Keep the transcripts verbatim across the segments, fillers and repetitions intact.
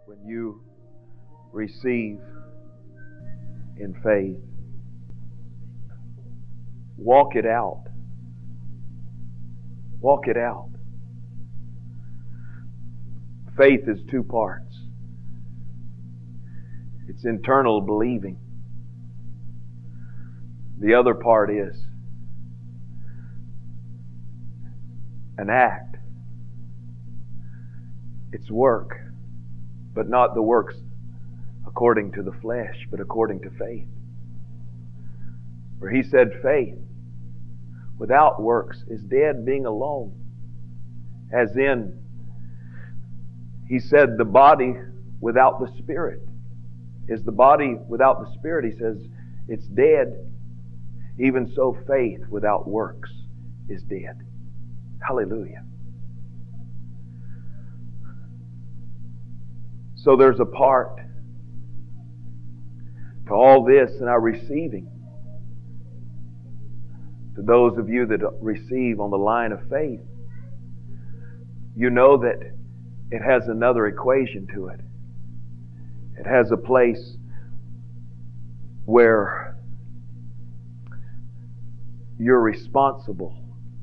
When you receive in faith, walk it out. Walk it out. Faith is two parts. It's internal believing. The other part is an act. It's work, but not the works according to the flesh, but according to faith. For He said faith without works is dead, being alone. As in, He said the body without the Spirit is the body without the Spirit. He says it's dead. Even so, faith without works is dead. Hallelujah. So there's a part to all this in our receiving. To those of you that receive on the line of faith, you know that it has another equation to it. It has a place where you're responsible.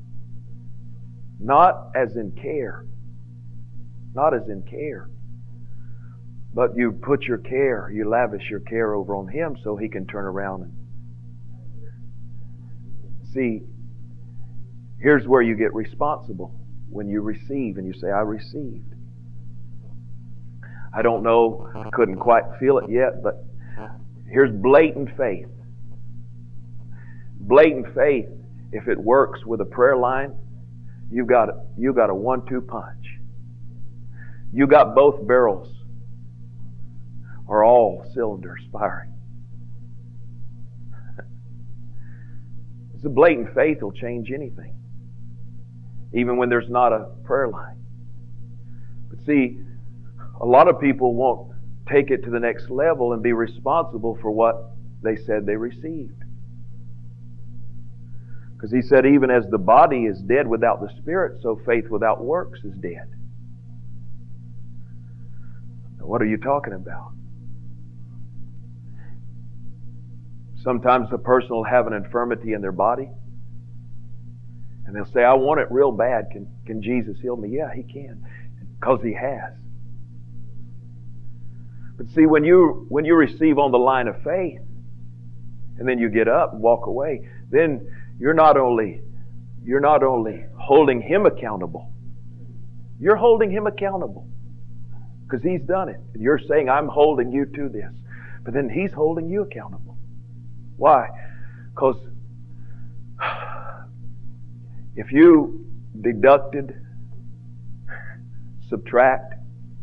Not as in care. Not as in care. But you put your care, you lavish your care over on Him so He can turn around and see. Here's where you get responsible. When you receive and you say, I received. I don't know, I couldn't quite feel it yet, but here's blatant faith. Blatant faith, if it works with a prayer line, you've got a, you've got a one two punch. You got both barrels or all cylinders firing. It's a blatant faith will change anything, even when there's not a prayer line. But see, a lot of people won't take it to the next level and be responsible for what they said they received. Because He said, even as the body is dead without the Spirit, so faith without works is dead. Now, what are you talking about? Sometimes a person will have an infirmity in their body, and they'll say, I want it real bad. Can, can Jesus heal me? Yeah, He can, because He has. But see, when you when you receive on the line of faith, and then you get up and walk away, then you're not only you're not only holding Him accountable, you're holding Him accountable because He's done it. And you're saying, I'm holding you to this. But then He's holding you accountable. Why? Because if you deducted, subtract,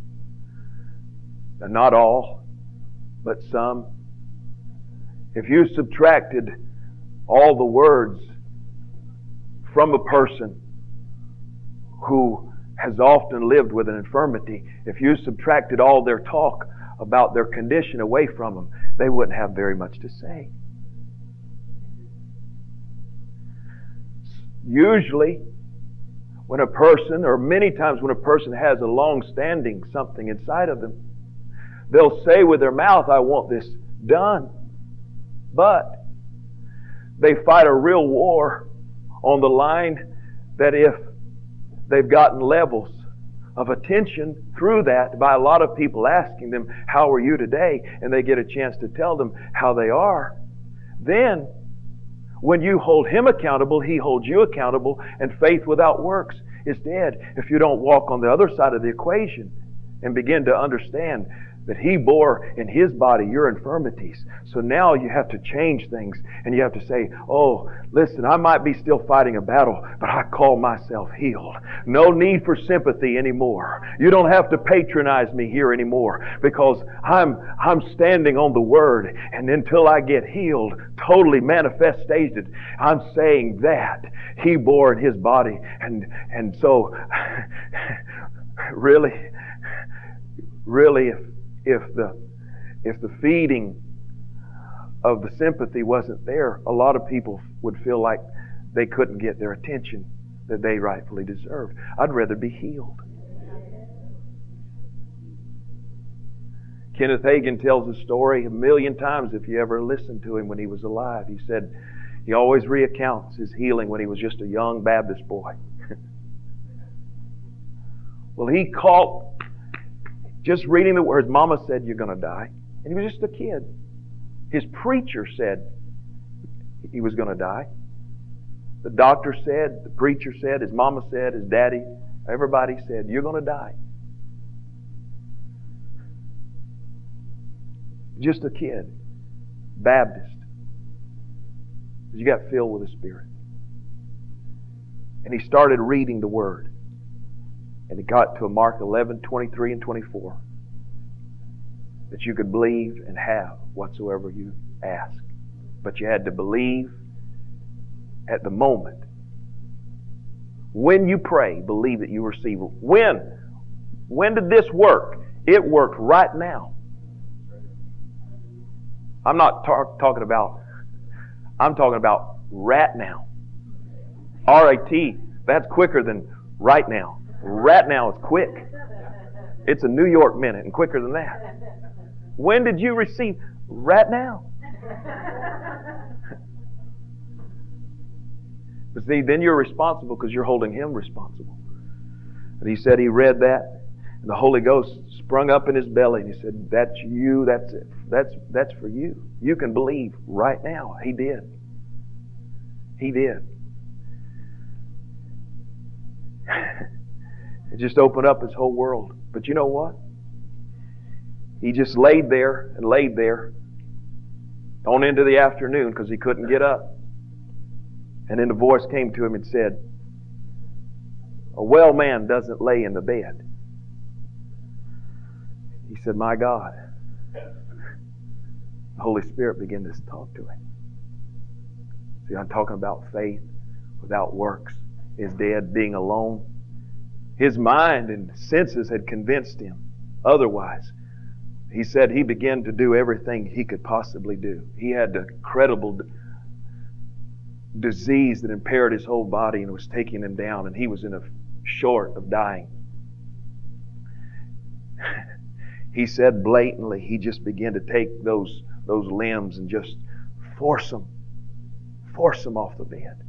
and not all, but some, if you subtracted all the words from a person who has often lived with an infirmity, if you subtracted all their talk about their condition away from them, they wouldn't have very much to say. Usually, when a person, or many times when a person has a long-standing something inside of them, they'll say with their mouth, I want this done. But they fight a real war on the line that if they've gotten levels of attention through that by a lot of people asking them, how are you today? And they get a chance to tell them how they are. Then, when you hold Him accountable, He holds you accountable, and faith without works is dead. If you don't walk on the other side of the equation and begin to understand that He bore in His body your infirmities. So now you have to change things and you have to say, oh, listen, I might be still fighting a battle, but I call myself healed. No need for sympathy anymore. You don't have to patronize me here anymore because I'm, I'm standing on the Word, and until I get healed, totally manifested, I'm saying that He bore in His body. And, and so, really, really, if If the if the feeding of the sympathy wasn't there, a lot of people would feel like they couldn't get their attention that they rightfully deserved. I'd rather be healed. Kenneth Hagin tells the story a million times if you ever listened to him when he was alive. He said he always recounts his healing when he was just a young Baptist boy. Well, he caught, just reading the words, Mama said you're going to die. And he was just a kid. His preacher said he was going to die. The doctor said, the preacher said, his mama said, his daddy, everybody said, you're going to die. Just a kid, Baptist. You got filled with the Spirit. And he started reading the Word. And he got to Mark eleven, twenty-three and twenty-four. That you could believe and have whatsoever you ask. But you had to believe at the moment. When you pray, believe that you receive. When? When did this work? It worked right now. I'm not tar- talking about, I'm talking about right now. R A T, that's quicker than right now. Right now is quick. It's a New York minute and quicker than that. When did you receive? Right now. But see, then you're responsible because you're holding Him responsible. But he said he read that, and the Holy Ghost sprung up in his belly, and he said, that's you, that's it. That's, that's for you. You can believe right now. He did. He did. It just opened up his whole world. But you know what? He just laid there and laid there on into the afternoon because he couldn't get up. And then a voice came to him and said, a well man doesn't lay in the bed. He said, my God. The Holy Spirit began to talk to him. See, I'm talking about faith without works is dead, being alone. His mind and senses had convinced him otherwise. He said he began to do everything he could possibly do. He had a credible d- disease that impaired his whole body and was taking him down, and he was in a short of dying. He said blatantly, he just began to take those, those limbs and just force them, force them off the bed.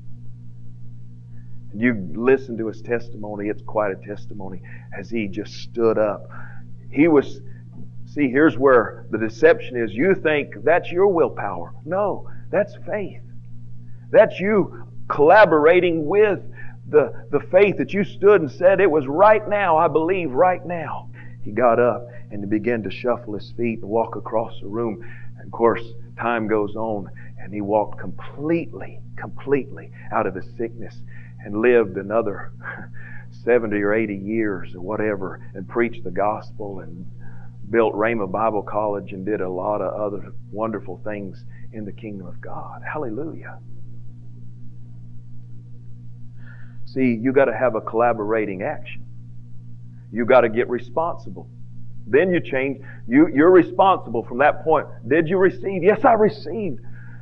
And you listen to his testimony, it's quite a testimony as he just stood up. He was, see, here's where the deception is. You think that's your willpower. No, that's faith. That's you collaborating with the, the faith that you stood and said, it was right now, I believe right now. He got up and he began to shuffle his feet and walk across the room. And of course, time goes on and he walked completely, completely out of his sickness and lived another seventy or eighty years or whatever and preached the gospel and built Rhema Bible College and did a lot of other wonderful things in the kingdom of God. Hallelujah. See, you got to have a collaborating action. You got to get responsible. Then you change. You, you're responsible from that point. Did you receive? Yes, I received.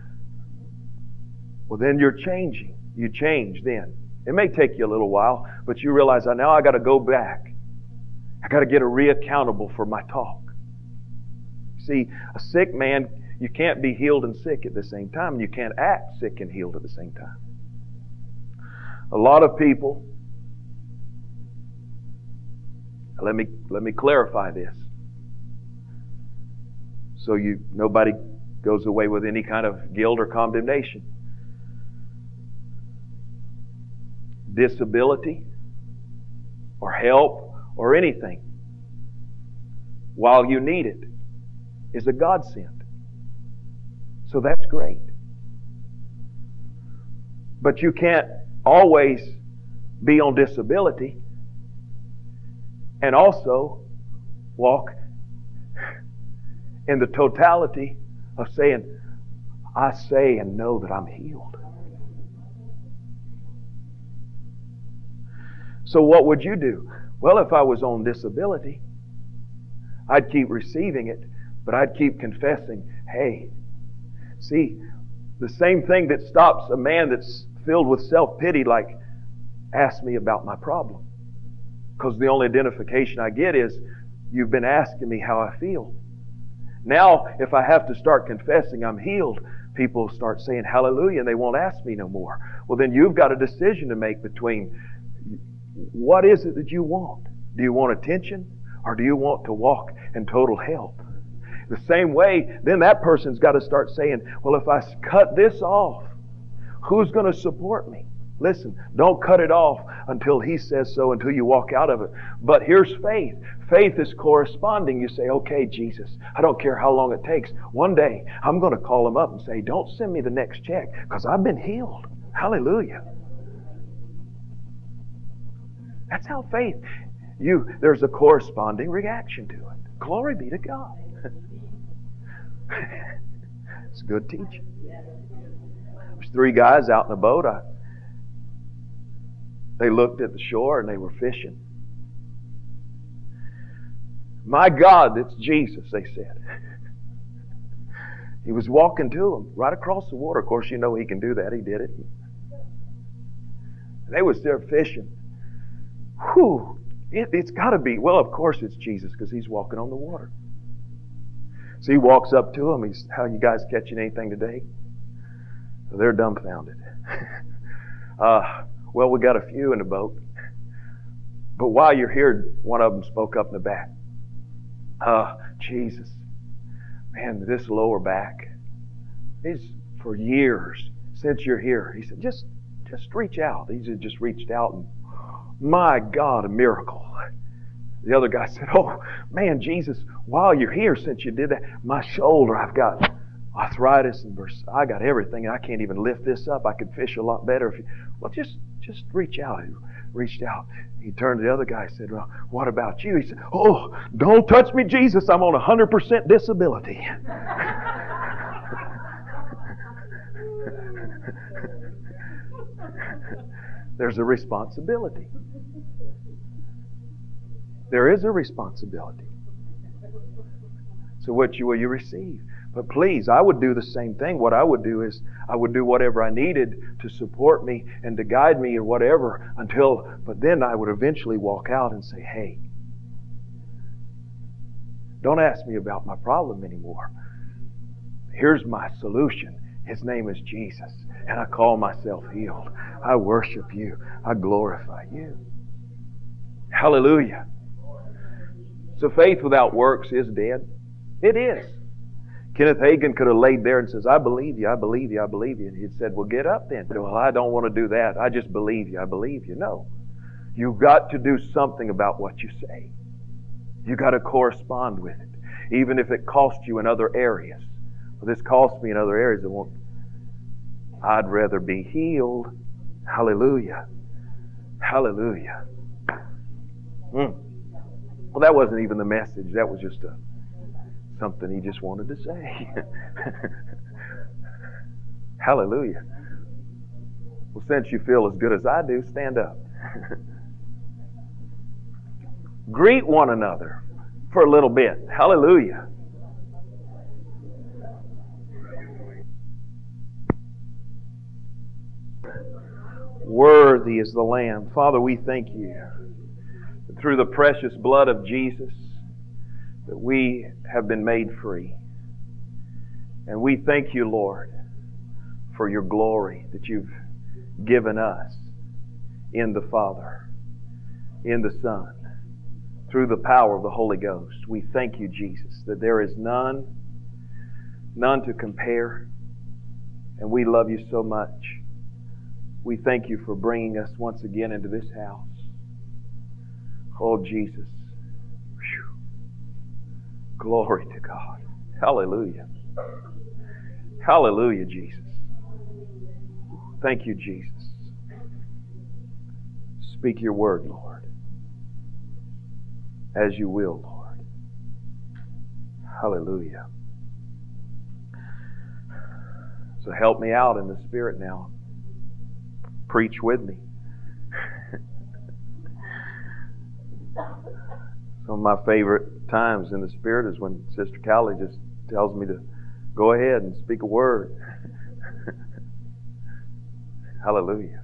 Well, then you're changing. You change then. It may take you a little while, but you realize, now I got to go back. I got to get a reaccountable for my talk. See, a sick man, you can't be healed and sick at the same time. You can't act sick and healed at the same time. A lot of people, let me let me clarify this, so you nobody goes away with any kind of guilt or condemnation. Disability or help or anything, while you need it, is a godsend. So that's great. But you can't always be on disability and also walk in the totality of saying, I say and know that I'm healed. So what would you do? Well, if I was on disability, I'd keep receiving it, but I'd keep confessing, hey, see, the same thing that stops a man that's filled with self-pity, like, ask me about my problem. Because the only identification I get is, you've been asking me how I feel. Now, if I have to start confessing I'm healed, people start saying hallelujah and they won't ask me no more. Well, then you've got a decision to make between what is it that you want? Do you want attention or do you want to walk in total health? The same way, then that person's got to start saying, well, if I cut this off, who's going to support me? Listen, don't cut it off until He says so, until you walk out of it. But here's faith. Faith is corresponding. You say, okay, Jesus, I don't care how long it takes. One day, I'm going to call Him up and say, don't send me the next check because I've been healed. Hallelujah. That's how faith, you there's a corresponding reaction to it. Glory be to God. It's good teaching. There's three guys out in a boat. I, they looked at the shore and they were fishing. My God, it's Jesus, they said. He was walking to them right across the water. Of course, you know He can do that. He did it. They was there fishing. Whew. It, it's got to be. Well, of course it's Jesus because He's walking on the water. So He walks up to them. He's, how you guys catching anything today? They're dumbfounded. uh, well, we got a few in the boat. But while you're here, one of them spoke up in the back. Uh, Jesus, man, this lower back is for years since you're here. He said, just, just reach out. He said, just reached out and my God, a miracle. The other guy said, oh, man, Jesus, while you're here, since you did that, my shoulder, I've got arthritis and I got everything. I can't even lift this up. I could fish a lot better. If you, well, just, just reach out. He reached out. He turned to the other guy and said, well, what about you? He said, oh, don't touch me, Jesus. I'm on one hundred percent disability. There's a responsibility. There is a responsibility. So what you will you receive? But please, I would do the same thing. What I would do is I would do whatever I needed to support me and to guide me or whatever until, but then I would eventually walk out and say, hey, don't ask me about my problem anymore. Here's my solution. His name is Jesus. And I call myself healed. I worship You. I glorify You. Hallelujah. So faith without works is dead. It is. Kenneth Hagin could have laid there and says, I believe You, I believe You, I believe You. And he'd said, well, get up then. Well, I don't want to do that. I just believe You, I believe You. No. You've got to do something about what you say. You've got to correspond with it. Even if it costs you in other areas. Well, this costs me in other areas. It won't. I'd rather be healed. Hallelujah. Hallelujah. Mm. Well, that wasn't even the message. That was just a, something he just wanted to say. Hallelujah. Well, since you feel as good as I do, stand up. Greet one another for a little bit. Hallelujah. Worthy is the Lamb. Father, we thank You that through the precious blood of Jesus that we have been made free. And we thank You, Lord, for Your glory that You've given us in the Father, in the Son, through the power of the Holy Ghost. We thank You, Jesus, that there is none, none to compare. And we love You so much. We thank You for bringing us once again into this house. Oh, Jesus. Whew. Glory to God. Hallelujah. Hallelujah, Jesus. Thank You, Jesus. Speak Your word, Lord. As You will, Lord. Hallelujah. So help me out in the Spirit now. Preach with me. Some of my favorite times in the Spirit is when Sister Callie just tells me to go ahead and speak a word. Hallelujah.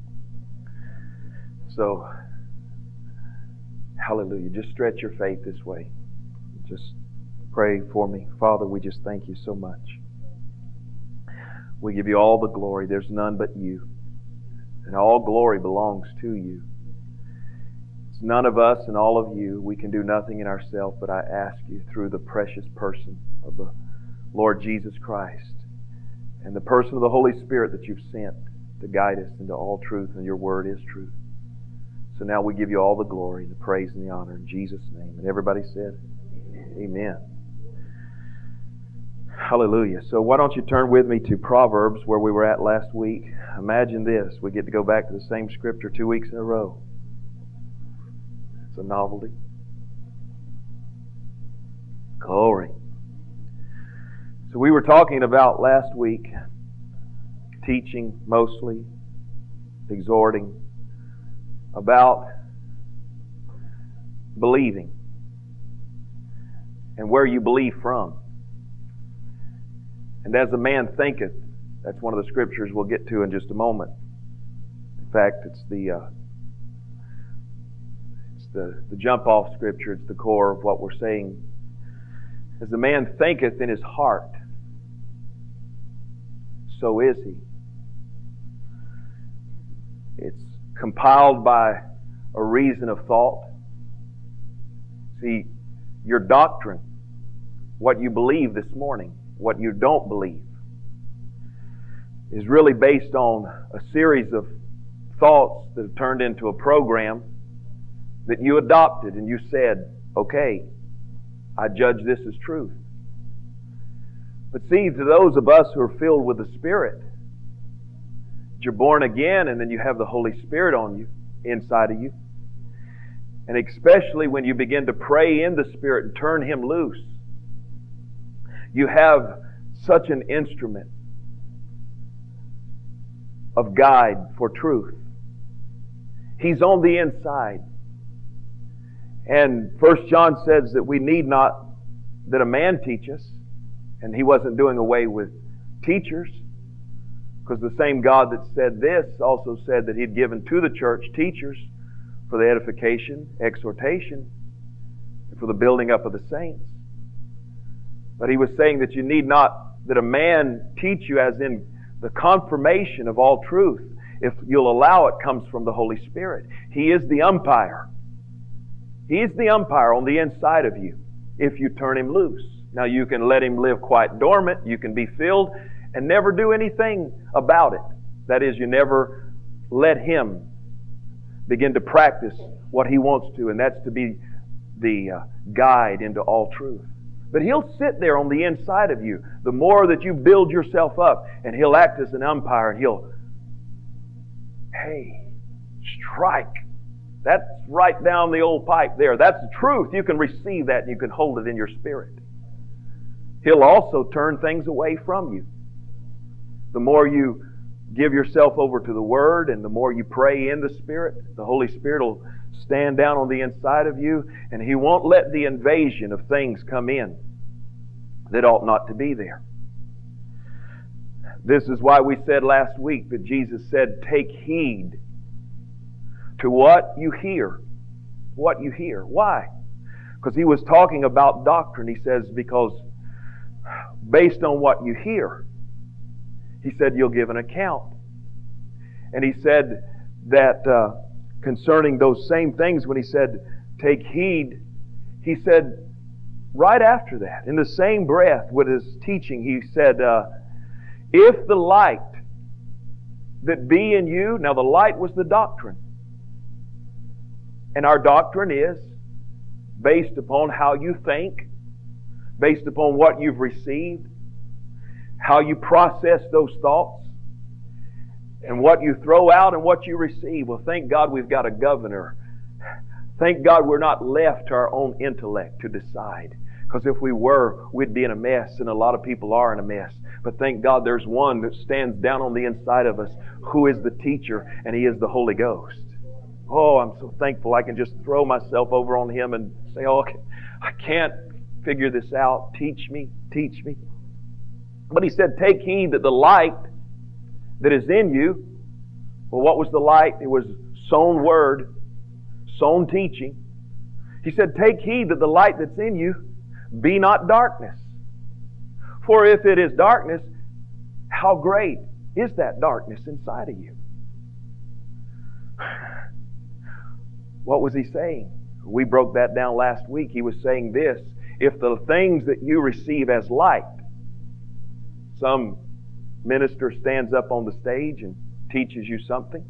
So, hallelujah. Just stretch your faith this way. Just pray. Pray for me. Father, we just thank you so much. We give you all the glory. There's none but you. And all glory belongs to you. It's none of us and all of you. We can do nothing in ourselves, but I ask you through the precious person of the Lord Jesus Christ and the person of the Holy Spirit that you've sent to guide us into all truth, and your word is truth. So now we give you all the glory, the praise, and the honor in Jesus' name. And everybody said, Amen. Hallelujah. So why don't you turn with me to Proverbs, where we were at last week. Imagine this. We get to go back to the same scripture two weeks in a row. It's a novelty. Glory. So we were talking about last week, teaching mostly, exhorting, about believing and where you believe from. And as a man thinketh, that's one of the scriptures we'll get to in just a moment. In fact, it's the uh, it's the, the jump-off scripture. It's the core of what we're saying. As a man thinketh in his heart, so is he. It's compiled by a reason of thought. See, your doctrine, what you believe this morning, what you don't believe, is really based on a series of thoughts that have turned into a program that you adopted and you said, okay, I judge this as truth. But see, to those of us who are filled with the Spirit, you're born again and then you have the Holy Spirit on you, inside of you. And especially when you begin to pray in the Spirit and turn Him loose, you have such an instrument of guide for truth. He's on the inside. And First John says that we need not that a man teach us. And he wasn't doing away with teachers, because the same God that said this also said that He'd given to the church teachers for the edification, exhortation, and for the building up of the saints. But He was saying that you need not that a man teach you, as in the confirmation of all truth, if you'll allow it, comes from the Holy Spirit. He is the umpire. He is the umpire on the inside of you if you turn Him loose. Now you can let Him live quite dormant. You can be filled and never do anything about it. That is, you never let Him begin to practice what He wants to, and that's to be the uh, guide into all truth. But He'll sit there on the inside of you. The more that you build yourself up, and He'll act as an umpire, and He'll, hey, strike. That's right down the old pipe there. That's the truth. You can receive that and you can hold it in your spirit. He'll also turn things away from you. The more you give yourself over to the Word and the more you pray in the Spirit, the Holy Spirit will stand down on the inside of you, and He won't let the invasion of things come in that ought not to be there. This is why we said last week that Jesus said, take heed to what you hear. What you hear. Why? Because He was talking about doctrine. He says, because based on what you hear, He said, you'll give an account. And He said that uh, concerning those same things, when He said, take heed, He said, right after that, in the same breath with His teaching, He said, uh, if the light that be in you, now the light was the doctrine. And our doctrine is based upon how you think, based upon what you've received, how you process those thoughts, and what you throw out and what you receive. Well, thank God we've got a governor. Thank God we're not left to our own intellect to decide. Because if we were, we'd be in a mess, and a lot of people are in a mess. But thank God there's one that stands down on the inside of us who is the teacher, and He is the Holy Ghost. Oh, I'm so thankful I can just throw myself over on Him and say, oh, I can't figure this out. Teach me, teach me. But He said, take heed that the light that is in you, well, what was the light? It was sown word, sown teaching. He said, take heed that the light that's in you Be not darkness. For if it is darkness, how great is that darkness inside of you? What was he saying? We broke that down last week. He was saying this: if the things that you receive as light, some minister stands up on the stage and teaches you something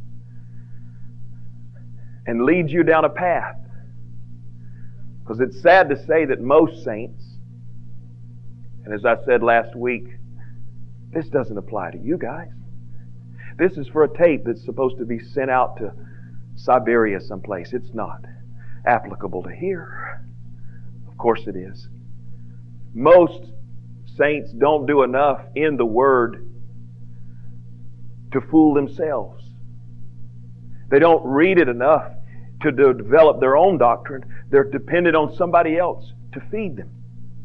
and leads you down a path. Because it's sad to say that most saints, and as I said last week, this doesn't apply to you guys. This is for a tape that's supposed to be sent out to Siberia someplace. It's not applicable to here. Of course it is. Most saints don't do enough in the Word to fool themselves. They don't read it enough to develop their own doctrine. They're dependent on somebody else to feed them.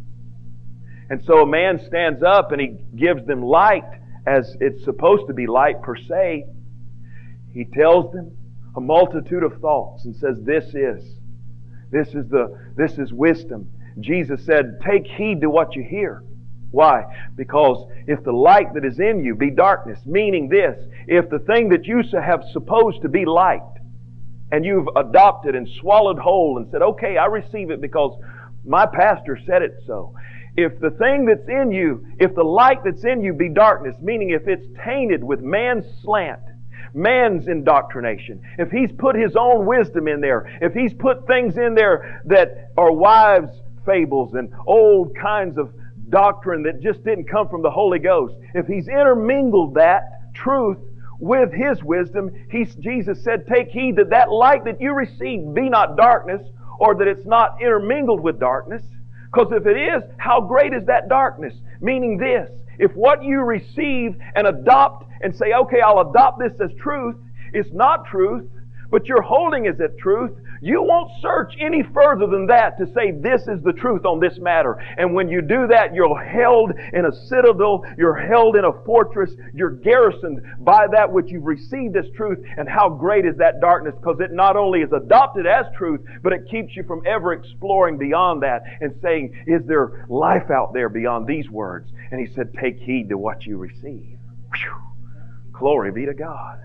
And so a man stands up and he gives them light as it's supposed to be light per se. He tells them a multitude of thoughts and says, this is, this is the, this is wisdom. Jesus said, take heed to what you hear. Why? Because if the light that is in you be darkness, meaning this, if the thing that you have supposed to be light, and you've adopted and swallowed whole and said, okay, I receive it because my pastor said it so. If the thing that's in you, if the light that's in you be darkness, meaning if it's tainted with man's slant, man's indoctrination, if he's put his own wisdom in there, if he's put things in there that are wives' fables and old kinds of doctrine that just didn't come from the Holy Ghost, if he's intermingled that truth with his wisdom, he's, Jesus said, take heed that that light that you receive be not darkness, or that it's not intermingled with darkness. Because if it is, how great is that darkness? Meaning this, if what you receive and adopt and say, okay, I'll adopt this as truth, it's not truth, but you're holding it as truth, you won't search any further than that to say this is the truth on this matter. And when you do that, you're held in a citadel, you're held in a fortress, you're garrisoned by that which you've received as truth. And how great is that darkness? Because it not only is adopted as truth, but it keeps you from ever exploring beyond that and saying, is there life out there beyond these words? And he said, take heed to what you receive. Whew. Glory be to God.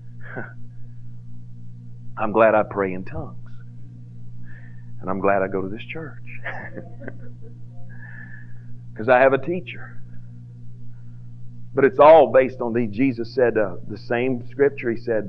I'm glad I pray in tongues. And I'm glad I go to this church. Because I have a teacher. But it's all based on the, Jesus said, uh, the same scripture, he said,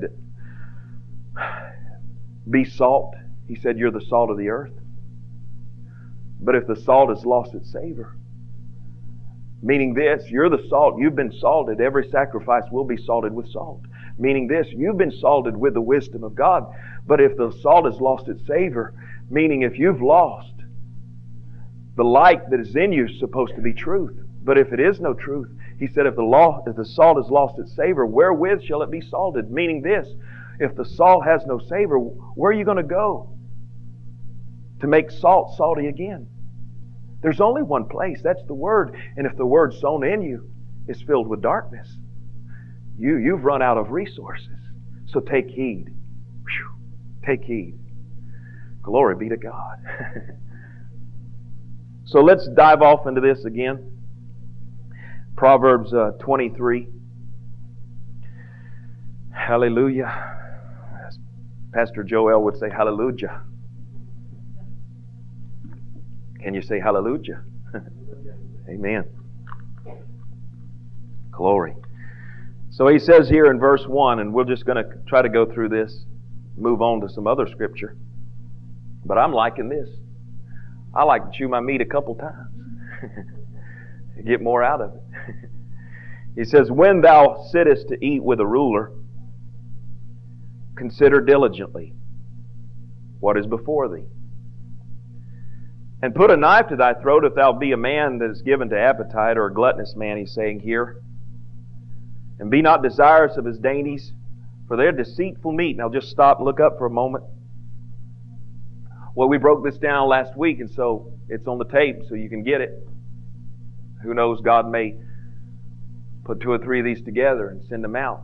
be salt. He said, you're the salt of the earth. But if the salt has lost its savor, meaning this, you're the salt, you've been salted, every sacrifice will be salted with salt. Meaning this, you've been salted with the wisdom of God. But if the salt has lost its savor, meaning if you've lost, the light that is in you is supposed to be truth. But if it is no truth, he said, if the law, if the salt has lost its savor, wherewith shall it be salted? Meaning this, if the salt has no savor, where are you going to go to make salt salty again? There's only one place, that's the Word. And if the Word sown in you is filled with darkness, You, you've run out of resources. So take heed. Whew. Take heed. Glory be to God. So let's dive off into this again. Proverbs uh, twenty-three. Hallelujah. As Pastor Joel would say, hallelujah. Can you say hallelujah? Amen. Glory. So he says here in verse one, and we're just going to try to go through this, move on to some other scripture. But I'm liking this. I like to chew my meat a couple times. Get more out of it. He says, when thou sittest to eat with a ruler, consider diligently what is before thee. And put a knife to thy throat if thou be a man that is given to appetite, or a gluttonous man, he's saying here. And be not desirous of his dainties, for they're deceitful meat. Now just stop and look up for a moment. Well, we broke this down last week, and so it's on the tape, so you can get it. Who knows, God may put two or three of these together and send them out.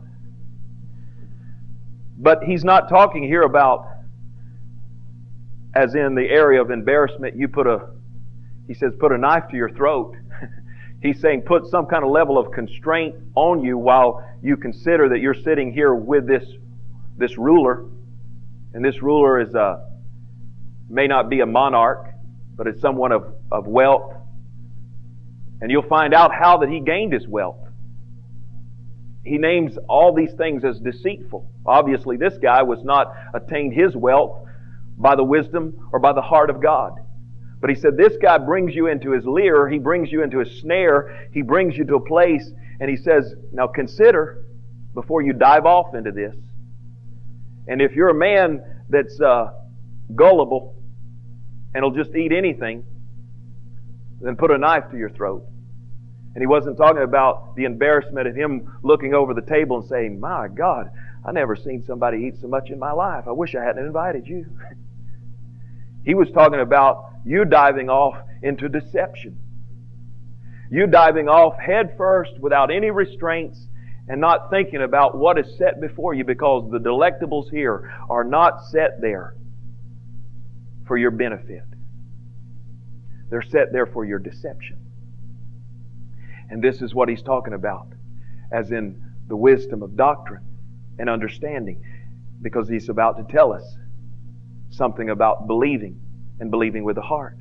But he's not talking here about, as in the area of embarrassment, you put a He says, put a knife to your throat. He's saying put some kind of level of constraint on you while you consider that you're sitting here with this, this ruler. And this ruler is a, may not be a monarch, but it's someone of, of wealth. And you'll find out how that he gained his wealth. He names all these things as deceitful. Obviously, this guy was not attained his wealth by the wisdom or by the heart of God. But he said, this guy brings you into his lure, he brings you into his snare, he brings you to a place, and he says, now consider before you dive off into this. And if you're a man that's uh, gullible and will just eat anything, then put a knife to your throat. And he wasn't talking about the embarrassment of him looking over the table and saying, my God, I never seen somebody eat so much in my life. I wish I hadn't invited you. He was talking about you diving off into deception. You diving off head first without any restraints and not thinking about what is set before you, because the delectables here are not set there for your benefit. They're set there for your deception. And this is what he's talking about, as in the wisdom of doctrine and understanding, because he's about to tell us something about believing and believing with the heart.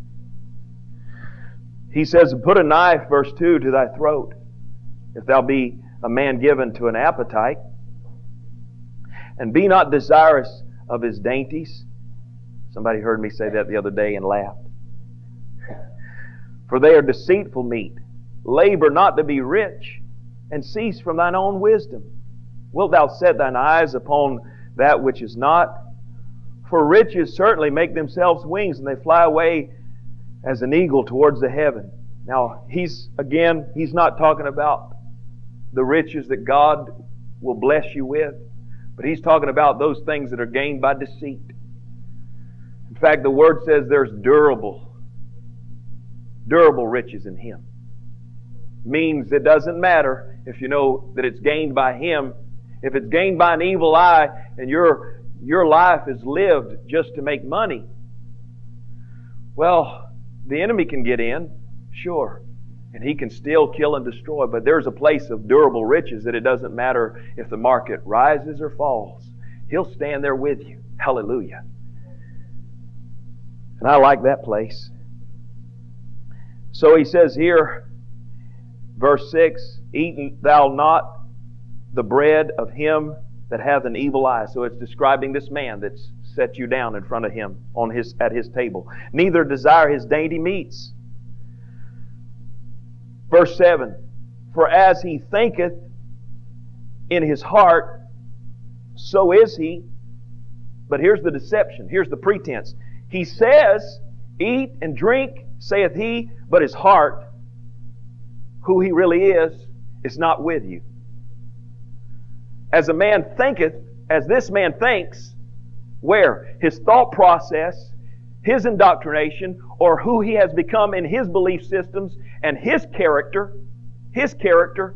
He says, put a knife, verse two, to thy throat, if thou be a man given to an appetite, and be not desirous of his dainties. Somebody heard me say that the other day and laughed. For they are deceitful meat. Labor not to be rich, and cease from thine own wisdom. Wilt thou set thine eyes upon that which is not? For riches certainly make themselves wings, and they fly away as an eagle towards the heaven. Now, he's, again, he's not talking about the riches that God will bless you with, but he's talking about those things that are gained by deceit. In fact, the Word says there's durable, durable riches in Him. Means it doesn't matter if you know that it's gained by Him. If it's gained by an evil eye and your your life is lived just to make money, well, the enemy can get in, sure, and he can steal, kill, and destroy, but there's a place of durable riches that it doesn't matter if the market rises or falls. He'll stand there with you. Hallelujah. And I like that place. So he says here, verse six, eat thou not the bread of him that hath an evil eye. So it's describing this man that's set you down in front of him on his at his table. Neither desire his dainty meats. Verse seven, for as he thinketh in his heart, so is he. But here's the deception. Here's the pretense. He says, eat and drink, saith he, but his heart, who he really is, is not with you. As a man thinketh, as this man thinks, where? His thought process, his indoctrination, or who he has become in his belief systems and his character, his character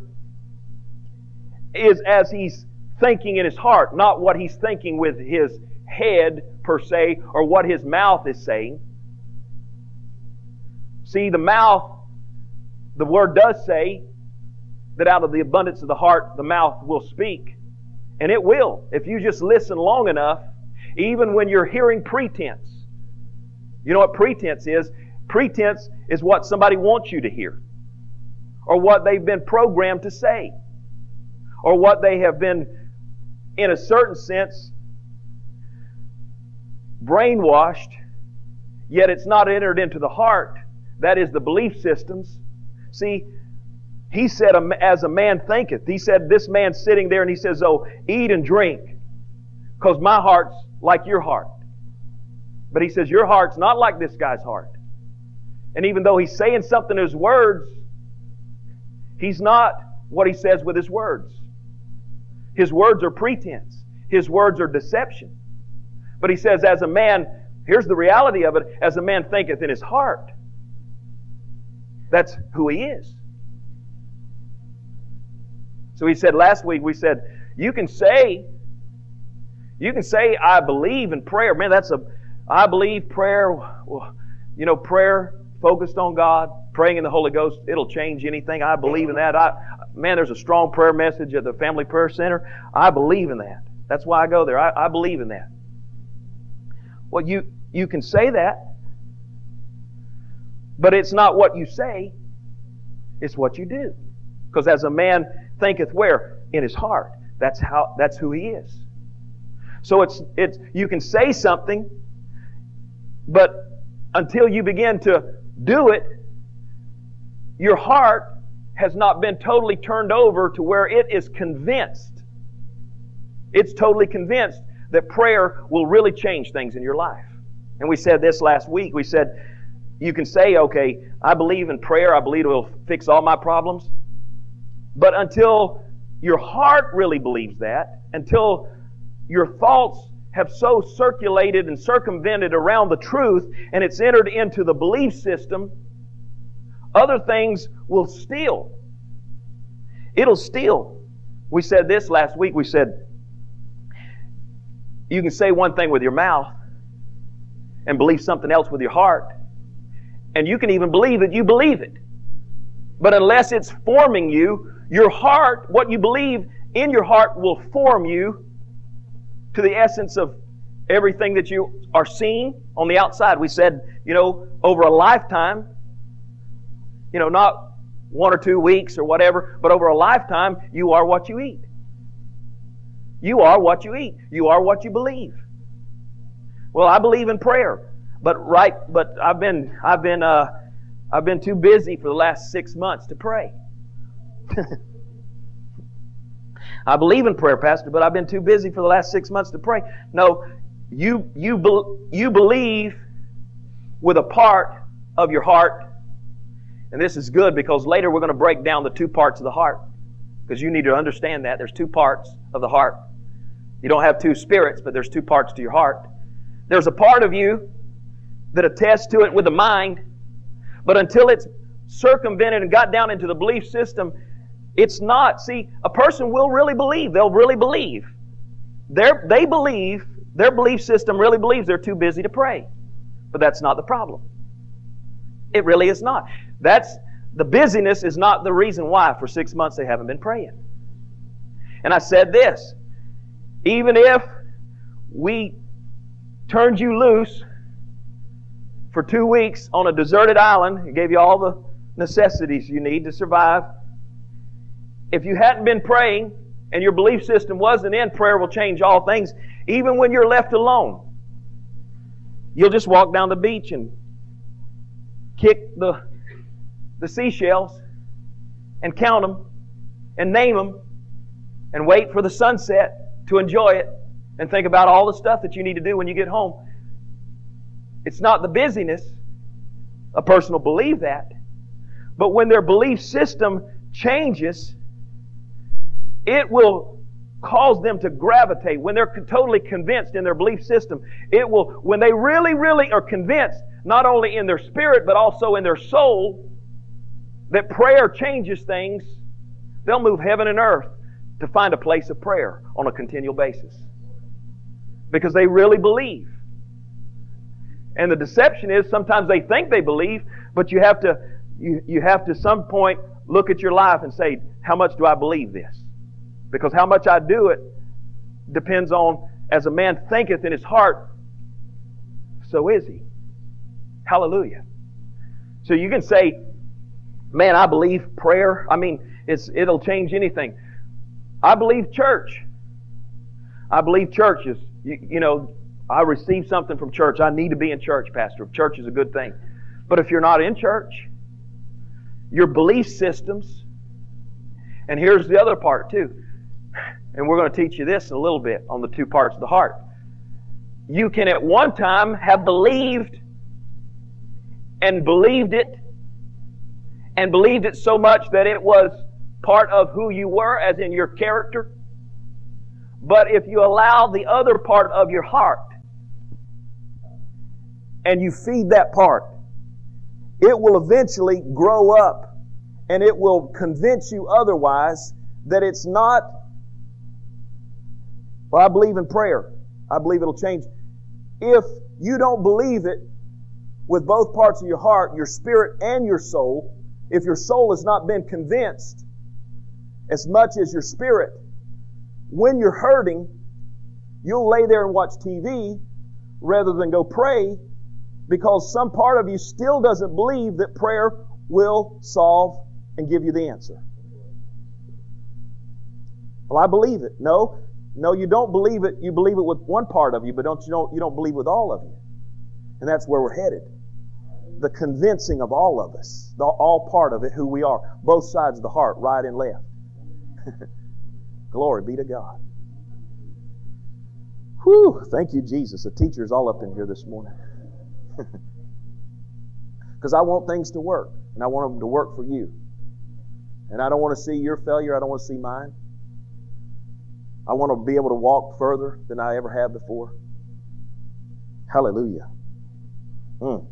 is as he's thinking in his heart, not what he's thinking with his head per se, or what his mouth is saying. See, the mouth, the Word does say that out of the abundance of the heart, the mouth will speak. And it will, if you just listen long enough, even when you're hearing pretense. You know what pretense is? Pretense is what somebody wants you to hear, or what they've been programmed to say, or what they have been, in a certain sense, brainwashed, yet it's not entered into the heart. That is the belief systems. See, he said, as a man thinketh. He said, this man's sitting there and he says, oh, eat and drink, because my heart's like your heart. But he says, your heart's not like this guy's heart. And even though he's saying something in his words, he's not what he says with his words. His words are pretense. His words are deception. But he says, as a man, here's the reality of it, as a man thinketh in his heart. That's who he is. So he said last week, we said, you can say, you can say, I believe in prayer. Man, that's a, I believe prayer, well, you know, prayer focused on God, praying in the Holy Ghost, it'll change anything. I believe in that. I, man, there's a strong prayer message at the Family Prayer Center. I believe in that. That's why I go there. I, I believe in that. Well, you, you can say that, but it's not what you say, it's what you do. Because as a man thinketh where? In his heart. That's how, that's who he is. So it's, it's, you can say something, but until you begin to do it, your heart has not been totally turned over to where it is convinced. It's totally convinced that prayer will really change things in your life. And we said this last week. We said, you can say, okay, I believe in prayer. I believe it will fix all my problems. But until your heart really believes that, until your thoughts have so circulated and circumvented around the truth and it's entered into the belief system, other things will steal. It'll steal. We said this last week. We said, you can say one thing with your mouth and believe something else with your heart. And you can even believe that you believe it. But unless it's forming you, your heart, what you believe in your heart will form you to the essence of everything that you are seeing on the outside. We said, you know, over a lifetime, you know, not one or two weeks or whatever, but over a lifetime, you are what you eat. You are what you eat. You are what you believe. Well, I believe in prayer, but right, but I've been, I've been, uh, I've been too busy for the last six months to pray. I believe in prayer, Pastor, but I've been too busy for the last six months to pray. No, you you be, you believe with a part of your heart, and this is good because later we're going to break down the two parts of the heart, because you need to understand that there's two parts of the heart. You don't have two spirits, but there's two parts to your heart. There's a part of you that attests to it with the mind, but until it's circumvented and got down into the belief system, it's not. See, a person will really believe. They'll really believe. They're, they believe, their belief system really believes they're too busy to pray. But that's not the problem. It really is not. That's, the busyness is not the reason why for six months they haven't been praying. And I said this, even if we turned you loose for two weeks on a deserted island and gave you all the necessities you need to survive, if you hadn't been praying and your belief system wasn't in prayer will change all things, even when you're left alone, you'll just walk down the beach and kick the, the seashells and count them and name them and wait for the sunset to enjoy it and think about all the stuff that you need to do when you get home. It's not the busyness. A person will believe that. But when their belief system changes, it will cause them to gravitate. When they're totally convinced in their belief system, it will, when they really, really are convinced, not only in their spirit, but also in their soul, that prayer changes things, they'll move heaven and earth to find a place of prayer on a continual basis. Because they really believe. And the deception is sometimes they think they believe, but you have to, you, you have to some point look at your life and say, how much do I believe this? Because how much I do it depends on, as a man thinketh in his heart, so is he. Hallelujah. So you can say, man, I believe prayer. I mean, it's, it'll change anything. I believe church. I believe church is, you, you know, I receive something from church. I need to be in church, Pastor. Church is a good thing. But if you're not in church, your belief systems, and here's the other part too, and we're going to teach you this in a little bit on the two parts of the heart. You can at one time have believed and believed it and believed it so much that it was part of who you were, as in your character. But if you allow the other part of your heart and you feed that part, it will eventually grow up and it will convince you otherwise that it's not, well, I believe in prayer. I believe it'll change. If you don't believe it, with both parts of your heart, your spirit and your soul, if your soul has not been convinced as much as your spirit, when you're hurting, you'll lay there and watch T V rather than go pray, because some part of you still doesn't believe that prayer will solve and give you the answer. Well, I believe it. No, no, you don't believe it. You believe it with one part of you, but don't you don't you don't believe with all of you. And that's where we're headed. The convincing of all of us, the all part of it, who we are, both sides of the heart, right and left. Glory be to God. Whew, thank you, Jesus. The teacher's all up in here this morning. Because I want things to work, and I want them to work for you. And I don't want to see your failure. I don't want to see mine. I want to be able to walk further than I ever have before. Hallelujah. Mm.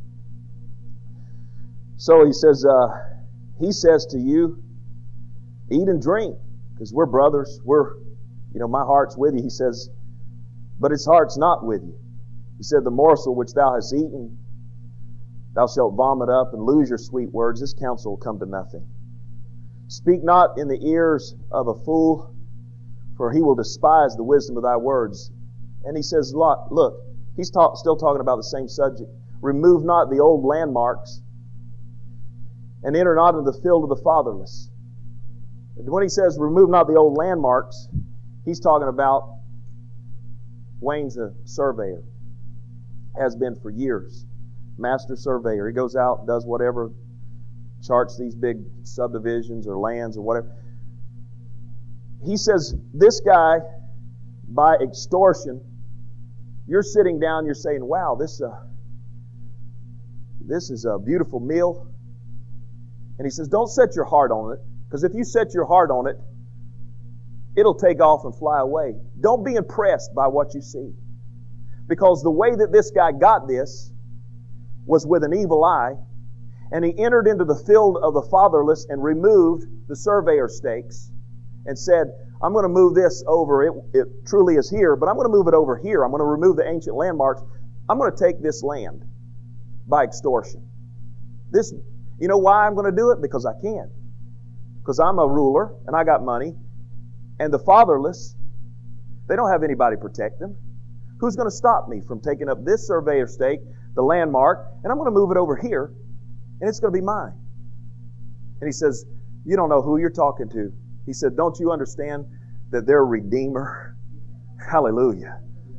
So he says, uh, he says to you, eat and drink, because we're brothers. We're, you know, my heart's with you. He says, but his heart's not with you. He said, the morsel which thou hast eaten, thou shalt vomit up and lose your sweet words. This counsel will come to nothing. Speak not in the ears of a fool, for he will despise the wisdom of thy words. And he says, look, he's talk, still talking about the same subject. Remove not the old landmarks, and enter not into the field of the fatherless. When he says, remove not the old landmarks, he's talking about Wayne's a surveyor. Has been for years. Master surveyor. He goes out, does whatever, charts these big subdivisions or lands or whatever. He says, this guy, by extortion, you're sitting down, you're saying, wow, this, uh, this is a beautiful meal. And he says, don't set your heart on it, because if you set your heart on it, it'll take off and fly away. Don't be impressed by what you see. Because the way that this guy got this was with an evil eye, and he entered into the field of the fatherless and removed the surveyor stakes and said, I'm going to move this over. It, it truly is here, but I'm going to move it over here. I'm going to remove the ancient landmarks. I'm going to take this land by extortion. This, you know why I'm going to do it? Because I can. Because I'm a ruler and I got money. And the fatherless, they don't have anybody protect them. Who's going to stop me from taking up this surveyor stake, the landmark, and I'm going to move it over here, and it's going to be mine? And he says, you don't know who you're talking to. He said, don't you understand that they're a redeemer? Hallelujah.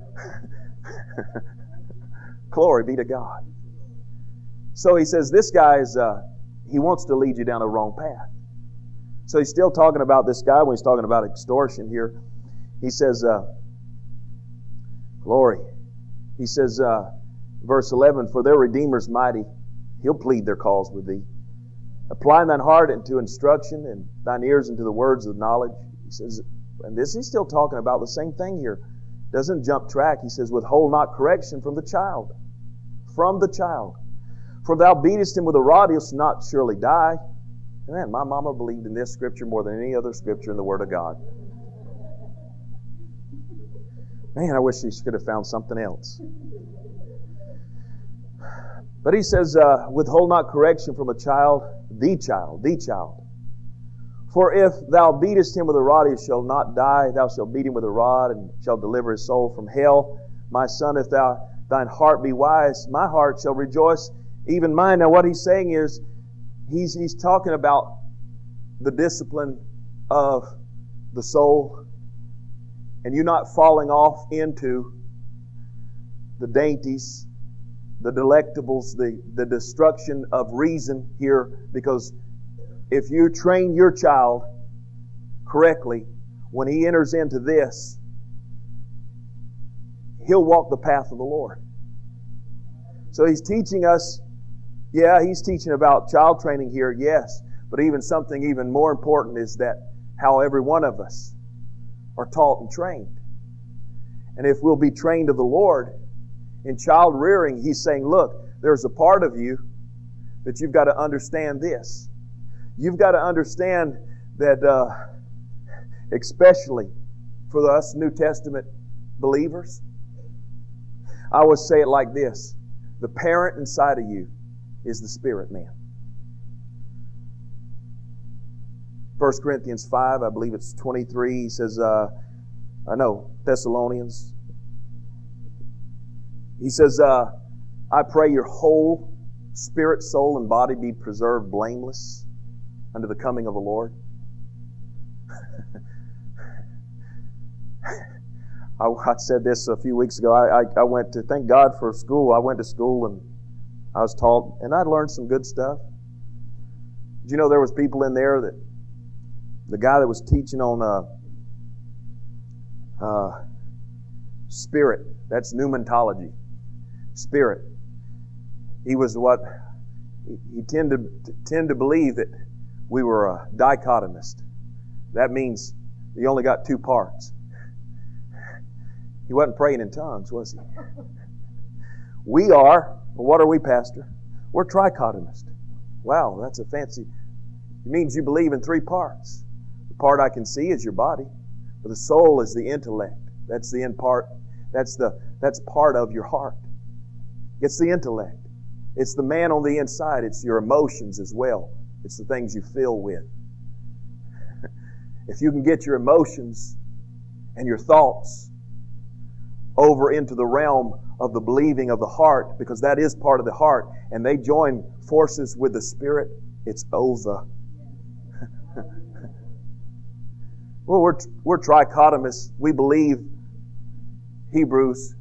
Glory be to God. So he says, this guy is, uh, he wants to lead you down the wrong path. So he's still talking about this guy when he's talking about extortion here. He says, uh, glory. He says, uh, verse eleven, for their Redeemer's mighty. He'll plead their cause with thee. Apply thine heart into instruction and thine ears into the words of knowledge. He says, and this he's still talking about the same thing here. Doesn't jump track. He says, withhold not correction from the child. From the child. For thou beatest him with a rod, he'll not surely die. Man, my mama believed in this scripture more than any other scripture in the Word of God. Man, I wish she could have found something else. But he says, uh, withhold not correction from a child, the child, the child. For if thou beatest him with a rod, he shall not die. Thou shalt beat him with a rod, and shalt deliver his soul from hell. My son, if thou thine heart be wise, my heart shall rejoice, even mine. Now what he's saying is, he's, he's talking about the discipline of the soul, and you not falling off into the dainties, the delectables, the, the destruction of reason here, because if you train your child correctly, when he enters into this, he'll walk the path of the Lord. So he's teaching us, yeah, he's teaching about child training here, yes, but even something even more important is that how every one of us are taught and trained. And if we'll be trained of the Lord in child rearing, he's saying, look, there's a part of you that you've got to understand this. You've got to understand that, uh, especially for us New Testament believers, I always say it like this. The parent inside of you is the spirit man. First Corinthians five, I believe it's twenty-three, he says, uh, I know, Thessalonians. He says, uh, I pray your whole spirit, soul, and body be preserved blameless unto the coming of the Lord. I, I said this a few weeks ago. I, I, I went to, thank God for school. I went to school and I was taught, and I learned some good stuff. Did you know there was people in there that, the guy that was teaching on uh, uh, spirit, that's pneumatology, spirit. He was what, he tended to, tend to believe that we were a dichotomist. That means you only got two parts. He wasn't praying in tongues, was he? We are, well, what are we, Pastor? We're trichotomist. Wow, that's a fancy, it means you believe in three parts. The part I can see is your body, but the soul is the intellect. That's the end part. That's the that's part of your heart. It's the intellect. It's the man on the inside. It's your emotions as well. It's the things you feel with. If you can get your emotions and your thoughts over into the realm of the believing of the heart, because that is part of the heart, and they join forces with the Spirit, it's over. Well, we're, we're trichotomists. We believe Hebrews,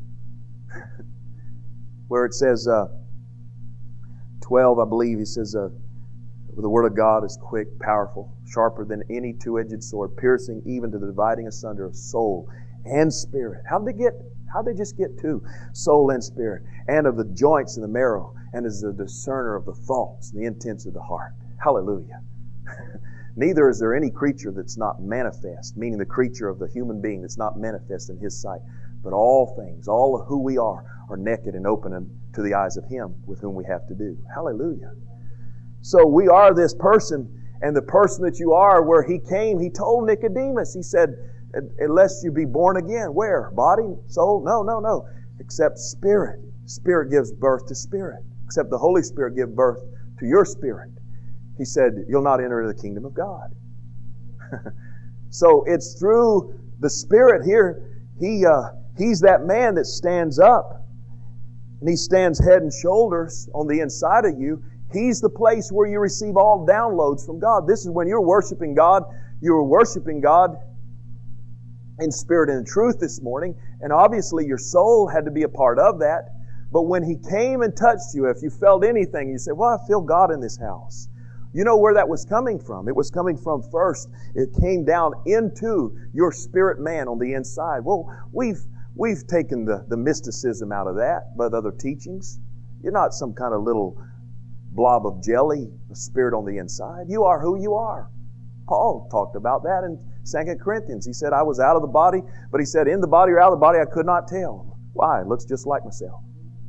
where it says, uh, twelve, I believe, he says, uh, the Word of God is quick, powerful, sharper than any two-edged sword, piercing even to the dividing asunder of soul and spirit. How'd they get, how'd they just get two? Soul and spirit, and of the joints and the marrow, and is a discerner of the thoughts and the intents of the heart. Hallelujah. Neither is there any creature that's not manifest, meaning the creature of the human being that's not manifest in His sight. But all things, all of who we are, are naked and open to the eyes of Him with whom we have to do. Hallelujah. So we are this person, and the person that you are, where He came, He told Nicodemus, He said, unless you be born again, where? Body? Soul? No, no, no. Except spirit. Spirit gives birth to spirit. Except the Holy Spirit gives birth to your spirit. He said, you'll not enter the kingdom of God. So it's through the Spirit here. He uh, He's that man that stands up. And He stands head and shoulders on the inside of you. He's the place where you receive all downloads from God. This is when you're worshiping God. You were worshiping God in spirit and in truth this morning. And obviously your soul had to be a part of that. But when He came and touched you, if you felt anything, you said, well, I feel God in this house. You know where that was coming from. It was coming from first. It came down into your spirit man on the inside. Well, we've we've taken the, the mysticism out of that by other teachings. You're not some kind of little blob of jelly, a spirit on the inside. You are who you are. Paul talked about that in Second Corinthians. He said, I was out of the body, but he said, in the body or out of the body, I could not tell. Why? It looks just like myself.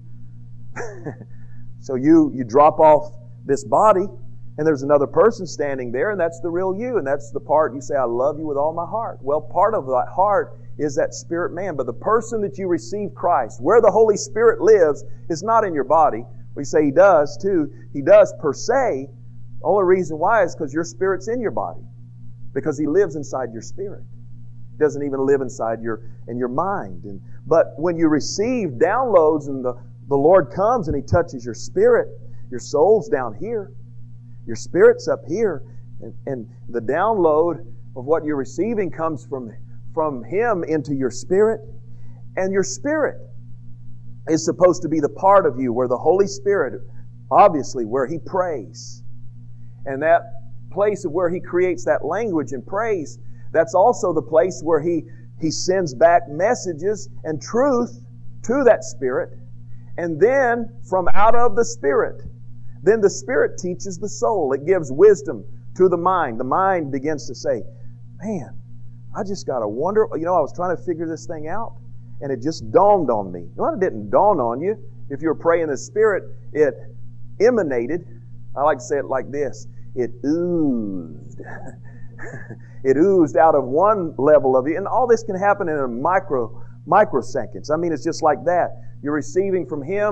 So you, you drop off this body, and there's another person standing there, and that's the real you, and that's the part you say, I love you with all my heart. Well, part of that heart is that spirit man, but the person that you receive Christ, where the Holy Spirit lives, is not in your body. We say He does too. He does per se. The only reason why is because your spirit's in your body, because He lives inside your spirit. He doesn't even live inside your in your mind. And, but when you receive downloads and the, the Lord comes and He touches your spirit, your soul's down here. Your spirit's up here, and, and the download of what you're receiving comes from, from Him into your spirit. And your spirit is supposed to be the part of you where the Holy Spirit, obviously, where He prays. And that place of where He creates that language and praise, that's also the place where He, he sends back messages and truth to that spirit. And then, from out of the spirit, then the Spirit teaches the soul. It gives wisdom to the mind. The mind begins to say, man, I just got to wonder. You know, I was trying to figure this thing out, and it just dawned on me. Well, it didn't dawn on you. If you were praying in the Spirit, it emanated. I like to say it like this. It oozed. It oozed out of one level of you. And all this can happen in a micro, microseconds. I mean, it's just like that. You're receiving from Him,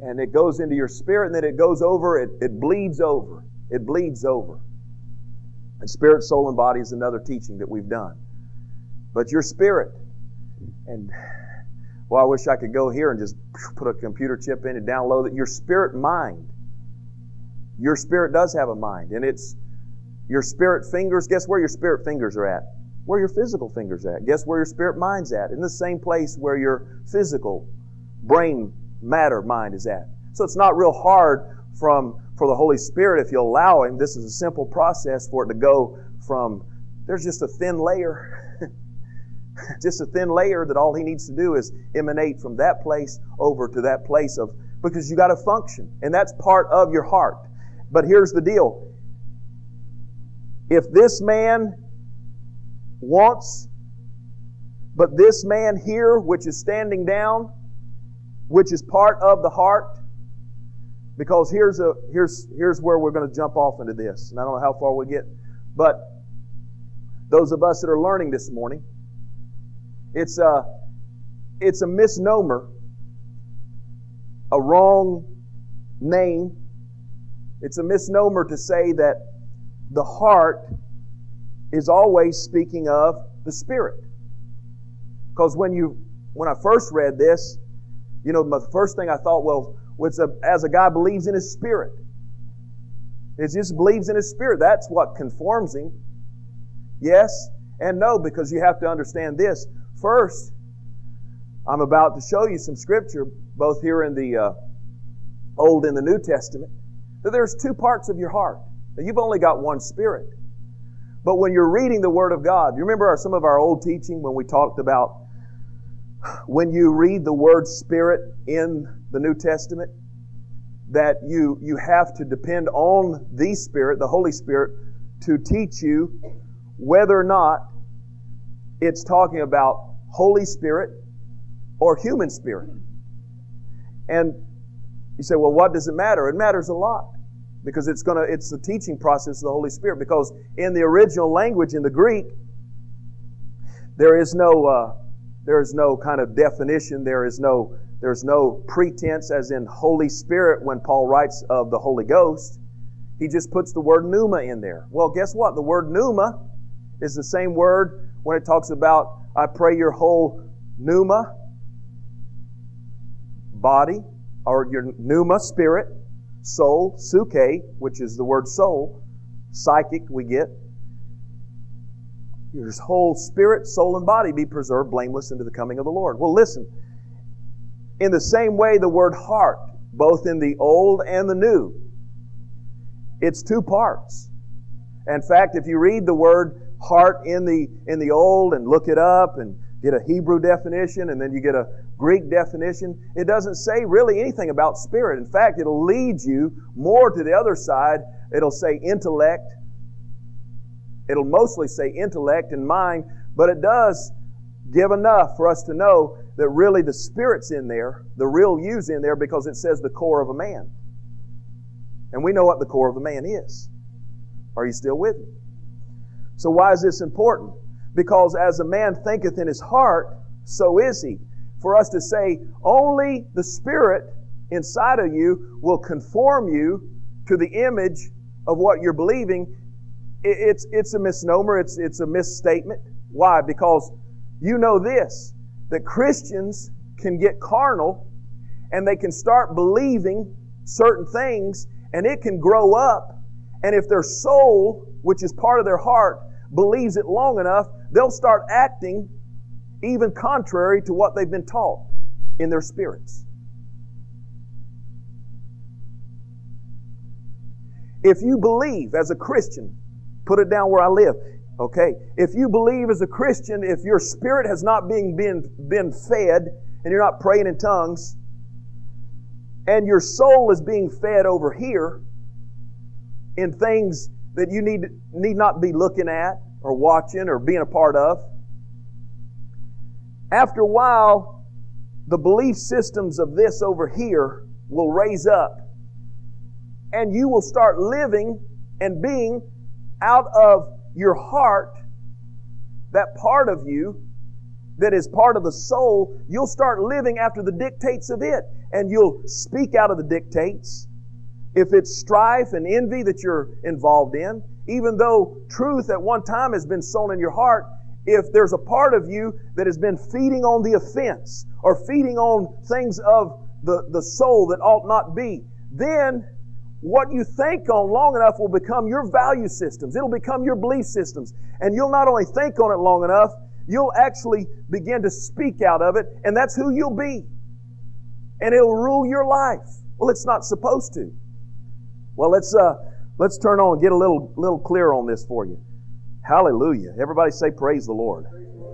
And it goes into your spirit, and then it goes over, it, it bleeds over. It bleeds over. And spirit, soul, and body is another teaching that we've done. But your spirit, and well, I wish I could go here and just put a computer chip in and download it. Your spirit mind. Your spirit does have a mind. And it's your spirit fingers. Guess where your spirit fingers are at? Where your physical fingers are at. Guess where your spirit mind's at? In the same place where your physical brain matter mind is at. So it's not real hard from for the Holy Spirit, if you allow Him. This is a simple process for it to go from, there's just a thin layer, just a thin layer that all He needs to do is emanate from that place over to that place of, because you got to function. And that's part of your heart. But here's the deal. If this man wants, but this man here, which is standing down, which is part of the heart, because here's a here's here's where we're going to jump off into this, and I don't know how far we get, but those of us that are learning this morning, it's a it's a misnomer, a wrong name. It's a misnomer to say that the heart is always speaking of the spirit, because when you when I first read this, you know, the first thing I thought, well, was a, as a guy believes in his spirit. It just believes in his spirit. That's what conforms him. Yes and no, because you have to understand this. First, I'm about to show you some scripture, both here in the uh, Old and the New Testament, that there's two parts of your heart. Now, you've only got one spirit. But when you're reading the Word of God, you remember our, some of our old teaching when we talked about when you read the word spirit in the New Testament, that you, you have to depend on the Spirit, the Holy Spirit, to teach you whether or not it's talking about Holy Spirit or human spirit. And you say, well, what does it matter? It matters a lot, because it's gonna it's the teaching process of the Holy Spirit. Because in the original language, in the Greek, there is no uh, there is no kind of definition. There is no there's no pretense, as in Holy Spirit. When Paul writes of the Holy Ghost, he just puts the word pneuma in there. Well, guess what? The word pneuma is the same word when it talks about, I pray your whole pneuma, body, or your pneuma, spirit, soul, suke, which is the word soul, psychic we get. Your whole spirit, soul, and body be preserved blameless into the coming of the Lord. Well, listen. In the same way, the word heart, both in the Old and the New, it's two parts. In fact, if you read the word heart in the in the Old and look it up and get a Hebrew definition and then you get a Greek definition, it doesn't say really anything about spirit. In fact, it'll lead you more to the other side. It'll say intellect. It'll mostly say intellect and mind, but it does give enough for us to know that really the Spirit's in there, the real you's in there, because it says the core of a man. And we know what the core of a man is. Are you still with me? So why is this important? Because as a man thinketh in his heart, so is he. For us to say only the Spirit inside of you will conform you to the image of what you're believing, it's, it's a misnomer, it's, it's a misstatement. Why? Because you know this, that Christians can get carnal and they can start believing certain things, and it can grow up, and if their soul, which is part of their heart, believes it long enough, they'll start acting even contrary to what they've been taught in their spirits. If you believe as a Christian, put it down where I live, okay? If you believe as a Christian, if your spirit has not been, been, been fed, and you're not praying in tongues, and your soul is being fed over here in things that you need, need not be looking at or watching or being a part of, after a while, the belief systems of this over here will raise up, and you will start living and being out of your heart, that part of you that is part of the soul, you'll start living after the dictates of it. and you'll speak out of the dictates. If it's strife and envy that you're involved in, even though truth at one time has been sown in your heart, if there's a part of you that has been feeding on the offense or feeding on things of the, the soul that ought not be, then what you think on long enough will become your value systems. It'll become your belief systems. And you'll not only think on it long enough, you'll actually begin to speak out of it, and that's who you'll be. And it'll rule your life. Well, it's not supposed to. Well, let's uh, let's turn on and get a little little clearer on this for you. Hallelujah. Everybody say praise the Lord.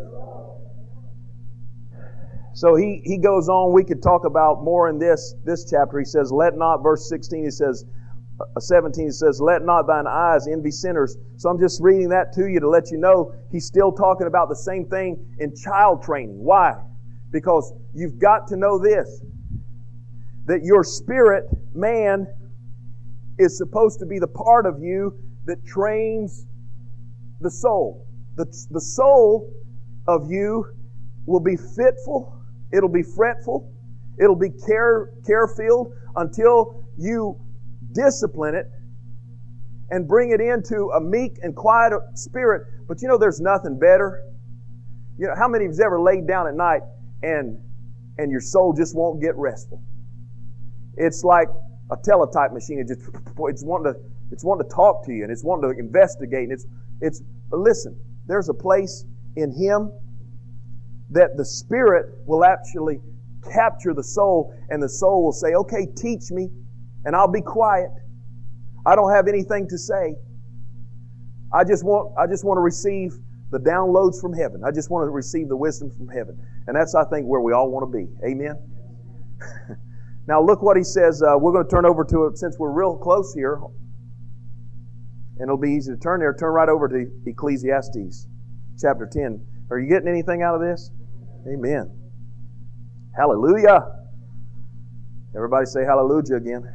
So he, he goes on. We could talk about more in this, this chapter. He says, let not, verse sixteen, he says, uh, seventeen, he says, let not thine eyes envy sinners. So I'm just reading that to you to let you know he's still talking about the same thing in child training. Why? Because you've got to know this, that your spirit man is supposed to be the part of you that trains the soul. The, the soul of you will be fitful. It'll be fretful. It'll be care, care-filled until you discipline it and bring it into a meek and quiet spirit. But you know, there's nothing better. You know, how many of you have ever laid down at night and, and your soul just won't get restful? It's like a teletype machine. It just, it's wanting to, it's wanting to talk to you, and it's wanting to investigate. And it's, it's, but listen, there's a place in Him that the Spirit will actually capture the soul, and the soul will say, okay, teach me, and I'll be quiet. I don't have anything to say. I just want, I just want to receive the downloads from heaven. I just want to receive the wisdom from heaven. And that's, I think, where we all want to be. Amen? Now look what he says. Uh, we're going to turn over to it since we're real close here. And it'll be easy to turn there. Turn right over to Ecclesiastes chapter ten. Are you getting anything out of this? Amen. Hallelujah. Everybody say hallelujah again.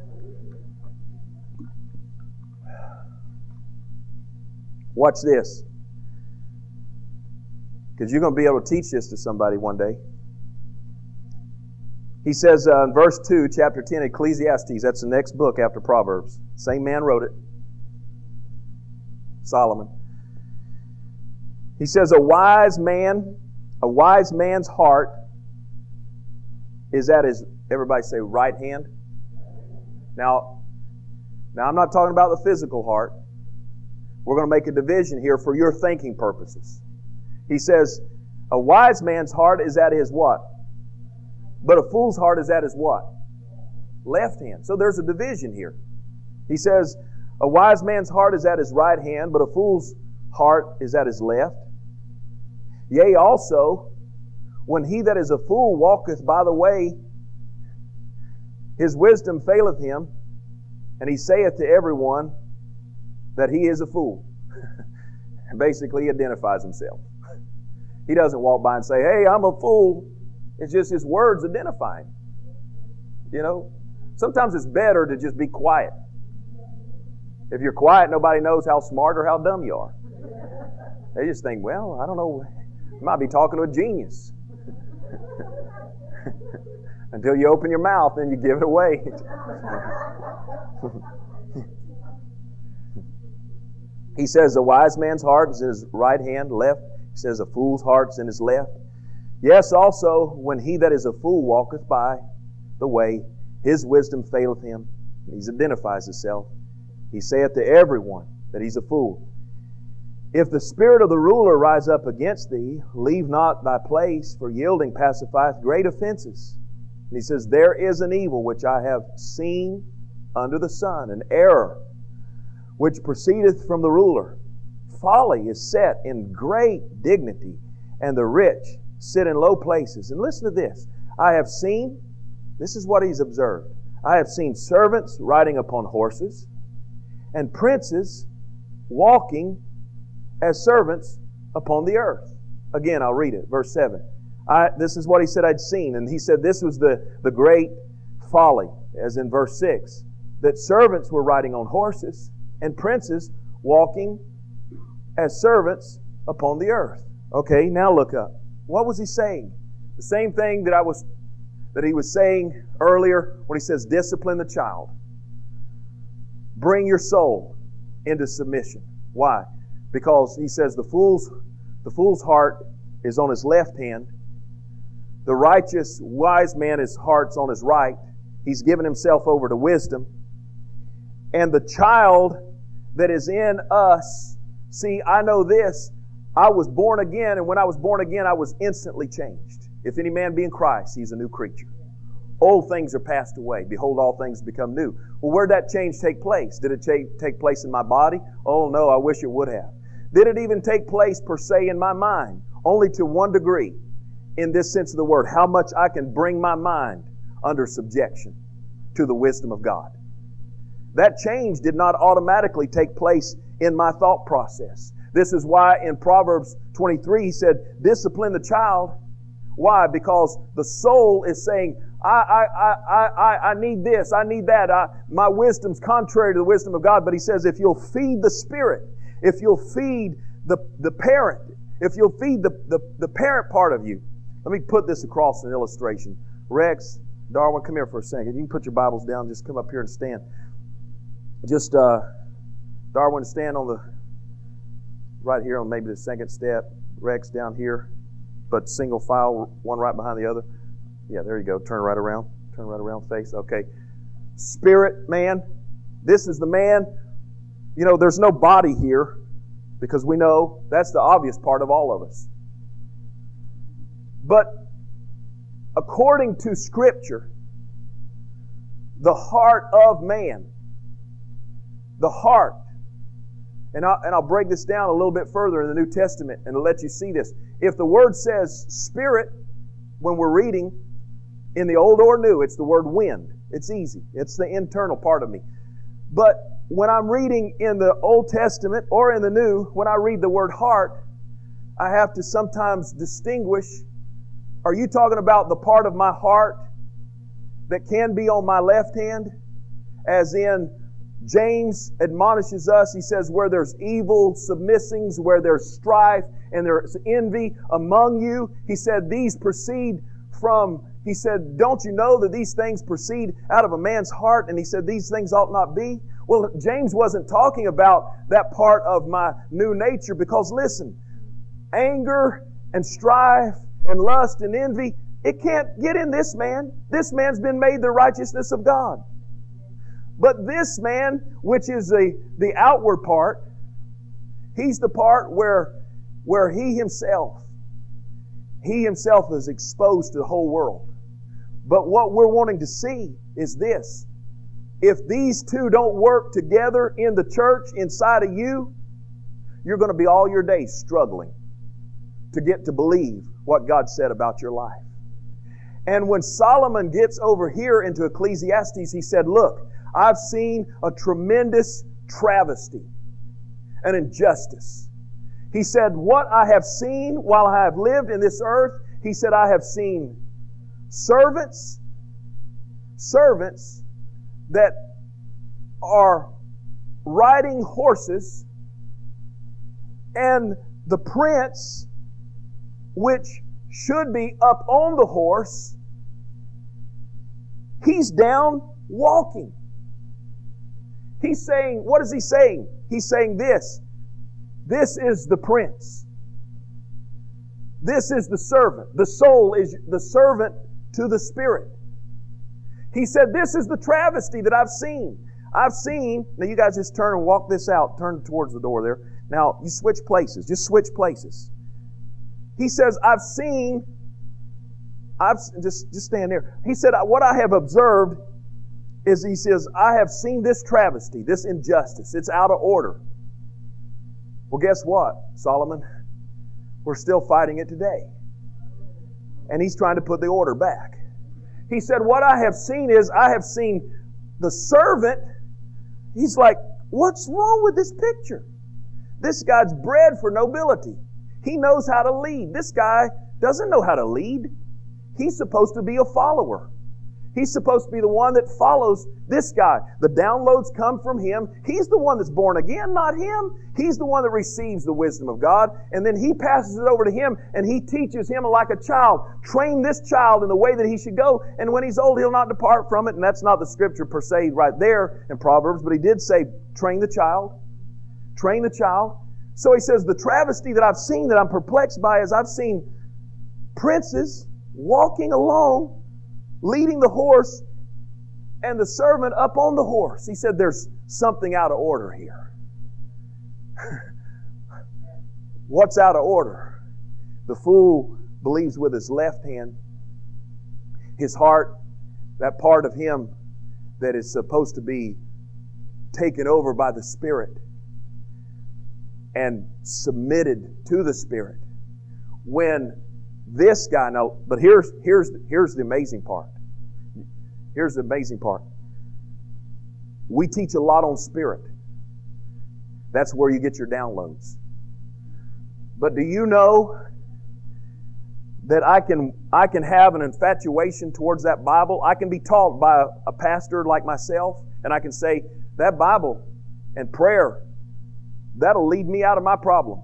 Watch this. Because you're going to be able to teach this to somebody one day. He says uh, in verse two, chapter ten, Ecclesiastes, that's the next book after Proverbs. Same man wrote it. Solomon. He says, a wise man, a wise man's heart is at his, everybody say, right hand. Now, now I'm not talking about the physical heart. We're going to make a division here for your thinking purposes. He says, a wise man's heart is at his what? But a fool's heart is at his what? Left hand. So there's a division here. He says, a wise man's heart is at his right hand, but a fool's heart is at his left. Yea, also, when he that is a fool walketh by the way, his wisdom faileth him, and he saith to everyone that he is a fool. And basically, he identifies himself. He doesn't walk by and say, hey, I'm a fool. It's just his words identifying. You know, sometimes it's better to just be quiet. If you're quiet, nobody knows how smart or how dumb you are. They just think, well, I don't know, you might be talking to a genius. Until you open your mouth, then you give it away. He says, a wise man's heart is in his right hand, left. He says, a fool's heart is in his left. Yes, also, when he that is a fool walketh by the way, his wisdom faileth him. He identifies himself. He saith to everyone that he's a fool. If the spirit of the ruler rise up against thee, leave not thy place, for yielding pacifieth great offenses. And he says, there is an evil which I have seen under the sun, an error which proceedeth from the ruler. Folly is set in great dignity, and the rich sit in low places. And listen to this. I have seen, this is what he's observed, I have seen servants riding upon horses, and princes walking as servants upon the earth. Again, I'll read it. Verse seven. I, this is what he said I'd seen. And he said this was the, the great folly, as in verse six, that servants were riding on horses and princes walking as servants upon the earth. Okay, now look up. What was he saying? The same thing that I was that he was saying earlier when he says, discipline the child. Bring your soul into submission. Why? Because he says the fool's, the fool's heart is on his left hand. The righteous, wise man, his heart's on his right. He's given himself over to wisdom. And the child that is in us, see, I know this, I was born again, and when I was born again, I was instantly changed. If any man be in Christ, he's a new creature. Old things are passed away. Behold, all things become new. Well, where'd that change take place? Did it take, take place in my body? Oh, no, I wish it would have. Did it even take place, per se, in my mind? Only to one degree, in this sense of the word. How much I can bring my mind under subjection to the wisdom of God. That change did not automatically take place in my thought process. This is why in Proverbs twenty-three, he said, discipline the child. Why? Because the soul is saying, I, I, I, I, I need this, I need that. I, my wisdom's contrary to the wisdom of God. But he says, if you'll feed the spirit, if you'll feed the, the parent, if you'll feed the, the, the parent part of you. Let me put this across an illustration. Rex, Darwin, come here for a second. You can put your Bibles down. Just come up here and stand. Just, uh, Darwin, stand on the, right here on maybe the second step. Rex down here, but single file, one right behind the other. Yeah, there you go. Turn right around. Turn right around, face. Okay. Spirit man. This is the man. You know, there's no body here because we know that's the obvious part of all of us. But according to Scripture, the heart of man, the heart, and I'll, and I'll break this down a little bit further in the New Testament and let you see this. If the word says spirit, when we're reading in the Old or New, it's the word wind. It's easy. It's the internal part of me. But when I'm reading in the Old Testament or in the New, when I read the word heart, I have to sometimes distinguish, are you talking about the part of my heart that can be on my left hand? As in, James admonishes us, he says, where there's evil submissings, where there's strife and there's envy among you, he said, these proceed from, he said, don't you know that these things proceed out of a man's heart? And he said, these things ought not be. Well, James wasn't talking about that part of my new nature because listen, anger and strife and lust and envy, it can't get in this man. This man's been made the righteousness of God. But this man, which is the, the outward part, he's the part where, where he himself, he himself is exposed to the whole world. But what we're wanting to see is this. If these two don't work together in the church inside of you, you're going to be all your days struggling to get to believe what God said about your life. And when Solomon gets over here into Ecclesiastes, he said, look, I've seen a tremendous travesty, an injustice. He said, what I have seen while I have lived in this earth, he said, I have seen servants, servants that are riding horses, and the prince, which should be up on the horse, he's down walking. He's saying, what is he saying? He's saying this. This is the prince. This is the servant. The soul is the servant to the spirit. He said, this is the travesty that I've seen. I've seen, now you guys just turn and walk this out. Turn towards the door there. Now, you switch places. Just switch places. He says, I've seen, I've just, just stand there. He said, what I have observed is, he says, I have seen this travesty, this injustice. It's out of order. Well, guess what, Solomon? We're still fighting it today. And he's trying to put the order back. He said, what I have seen is, I have seen the servant. He's like, what's wrong with this picture? This guy's bred for nobility. He knows how to lead. This guy doesn't know how to lead. He's supposed to be a follower. He's supposed to be the one that follows this guy. The downloads come from him. He's the one that's born again, not him. He's the one that receives the wisdom of God. And then he passes it over to him and he teaches him like a child. Train this child in the way that he should go. And when he's old, he'll not depart from it. And that's not the scripture per se right there in Proverbs, but he did say, train the child. Train the child. So he says, the travesty that I've seen, that I'm perplexed by, is I've seen princes walking along, leading the horse, and the servant up on the horse. He said, there's something out of order here. What's out of order? The fool believes with his left hand. His heart, that part of him that is supposed to be taken over by the Spirit and submitted to the Spirit. When this guy, now, but here's, here's, here's the amazing part. Here's the amazing part. We teach a lot on spirit. That's where you get your downloads. But do you know that I can, I can have an infatuation towards that Bible? I can be taught by a, a pastor like myself, and I can say, that Bible and prayer, that'll lead me out of my problem.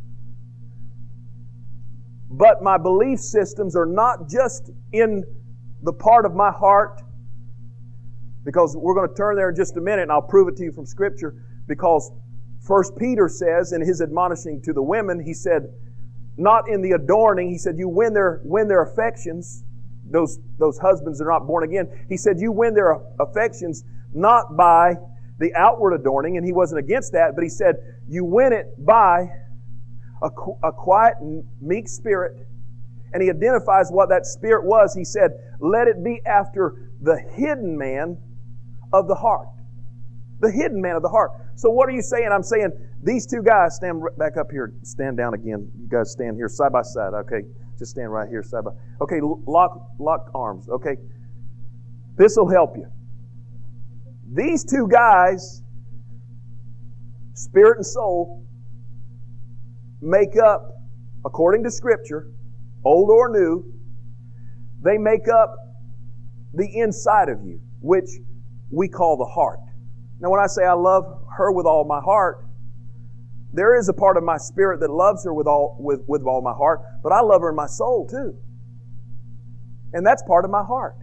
But my belief systems are not just in the part of my heart, because we're going to turn there in just a minute and I'll prove it to you from Scripture, because First Peter says in his admonishing to the women, he said, not in the adorning, he said, you win their, win their affections, those, those husbands that are not born again. He said, you win their affections not by the outward adorning, and he wasn't against that, but he said, you win it by a, a quiet and meek spirit. And he identifies what that spirit was. He said, let it be after the hidden man of the heart. The hidden man of the heart. So what are you saying? I'm saying these two guys, stand back up here, stand down again. You guys stand here side by side. Okay, just stand right here side by. Okay, lock, lock arms. Okay, this will help you. These two guys, spirit and soul, make up, according to Scripture, old or new, they make up the inside of you, which we call the heart. Now, when I say I love her with all my heart, there is a part of my spirit that loves her with all with, with all my heart, but I love her in my soul too. And that's part of my heart.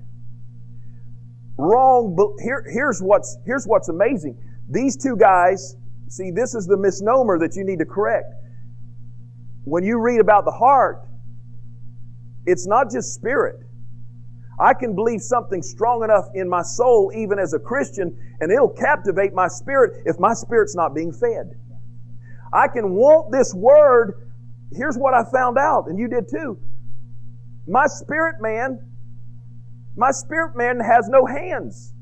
Wrong, but here, here's what's here's what's amazing. These two guys, see, this is the misnomer that you need to correct. When you read about the heart, it's not just spirit. I can believe something strong enough in my soul, even as a Christian, and it'll captivate my spirit if my spirit's not being fed. I can want this word. Here's what I found out, and you did too. My spirit man, my spirit man has no hands.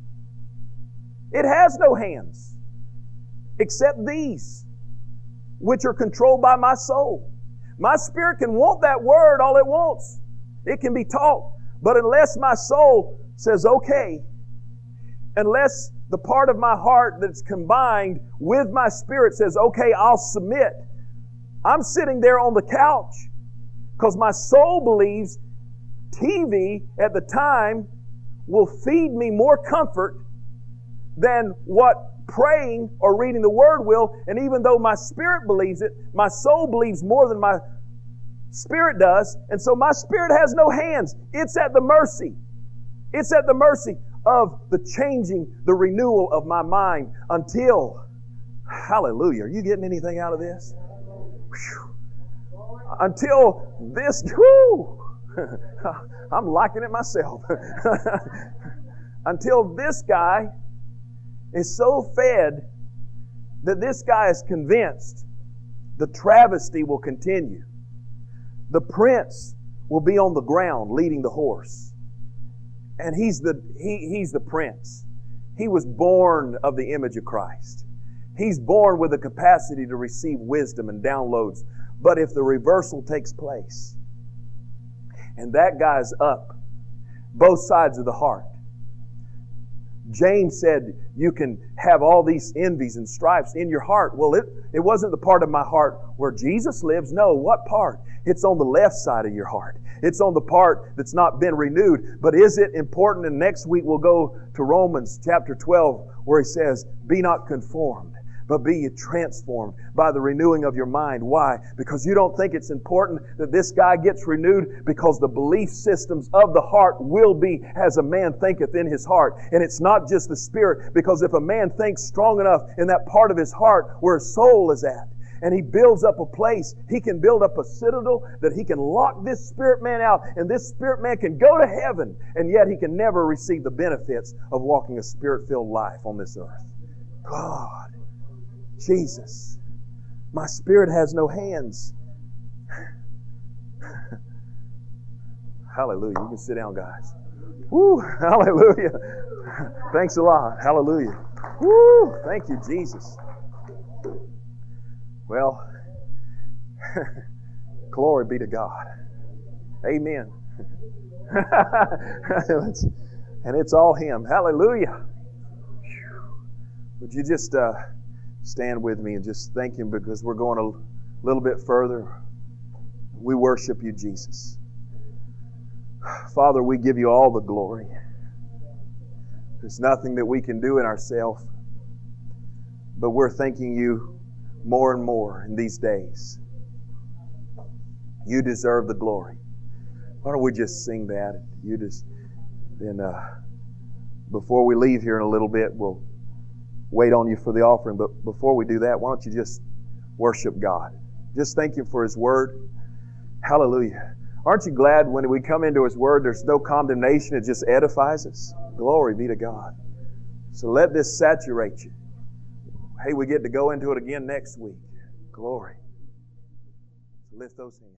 It has no hands, except these, which are controlled by my soul. My spirit can want that word all it wants. It can be taught. But unless my soul says, okay, unless the part of my heart that's combined with my spirit says, okay, I'll submit, I'm sitting there on the couch because my soul believes T V at the time will feed me more comfort than what praying or reading the Word will. And even though my spirit believes it, my soul believes more than my spirit does. And so my spirit has no hands. It's at the mercy. It's at the mercy of the changing, the renewal of my mind until, hallelujah, are you getting anything out of this? Whew. Until this, whew, I'm liking it myself. Until this guy is so fed that this guy is convinced the travesty will continue. The prince will be on the ground leading the horse. And he's the, he, he's the prince. He was born of the image of Christ. He's born with the capacity to receive wisdom and downloads. But if the reversal takes place, and that guy's up, both sides of the heart, James said, you can have all these envies and strifes in your heart. Well, it, it wasn't the part of my heart where Jesus lives. No, what part? It's on the left side of your heart. It's on the part that's not been renewed. But is it important? And next week we'll go to Romans chapter twelve where he says, be not conformed, but be ye transformed by the renewing of your mind. Why? Because you don't think it's important that this guy gets renewed, because the belief systems of the heart will be as a man thinketh in his heart. And it's not just the spirit, because if a man thinks strong enough in that part of his heart where his soul is at, and he builds up a place, he can build up a citadel that he can lock this spirit man out, and this spirit man can go to heaven, and yet he can never receive the benefits of walking a spirit-filled life on this earth. God, Jesus, my spirit has no hands. Hallelujah. You can sit down, guys. Woo, hallelujah. Thanks a lot. Hallelujah. Woo, thank you, Jesus. Well, glory be to God. Amen. And it's all Him. Hallelujah. Would you just uh, stand with me and just thank Him, because we're going a little bit further. We worship you, Jesus. Father, we give you all the glory. There's nothing that we can do in ourselves, but we're thanking you more and more in these days. You deserve the glory. Why don't we just sing that? You just then uh, before we leave here in a little bit, we'll wait on you for the offering. But before we do that, why don't you just worship God? Just thank Him for His Word. Hallelujah. Aren't you glad when we come into His Word, there's no condemnation, it just edifies us? Glory be to God. So let this saturate you. Hey, we get to go into it again next week. Glory. Lift those hands.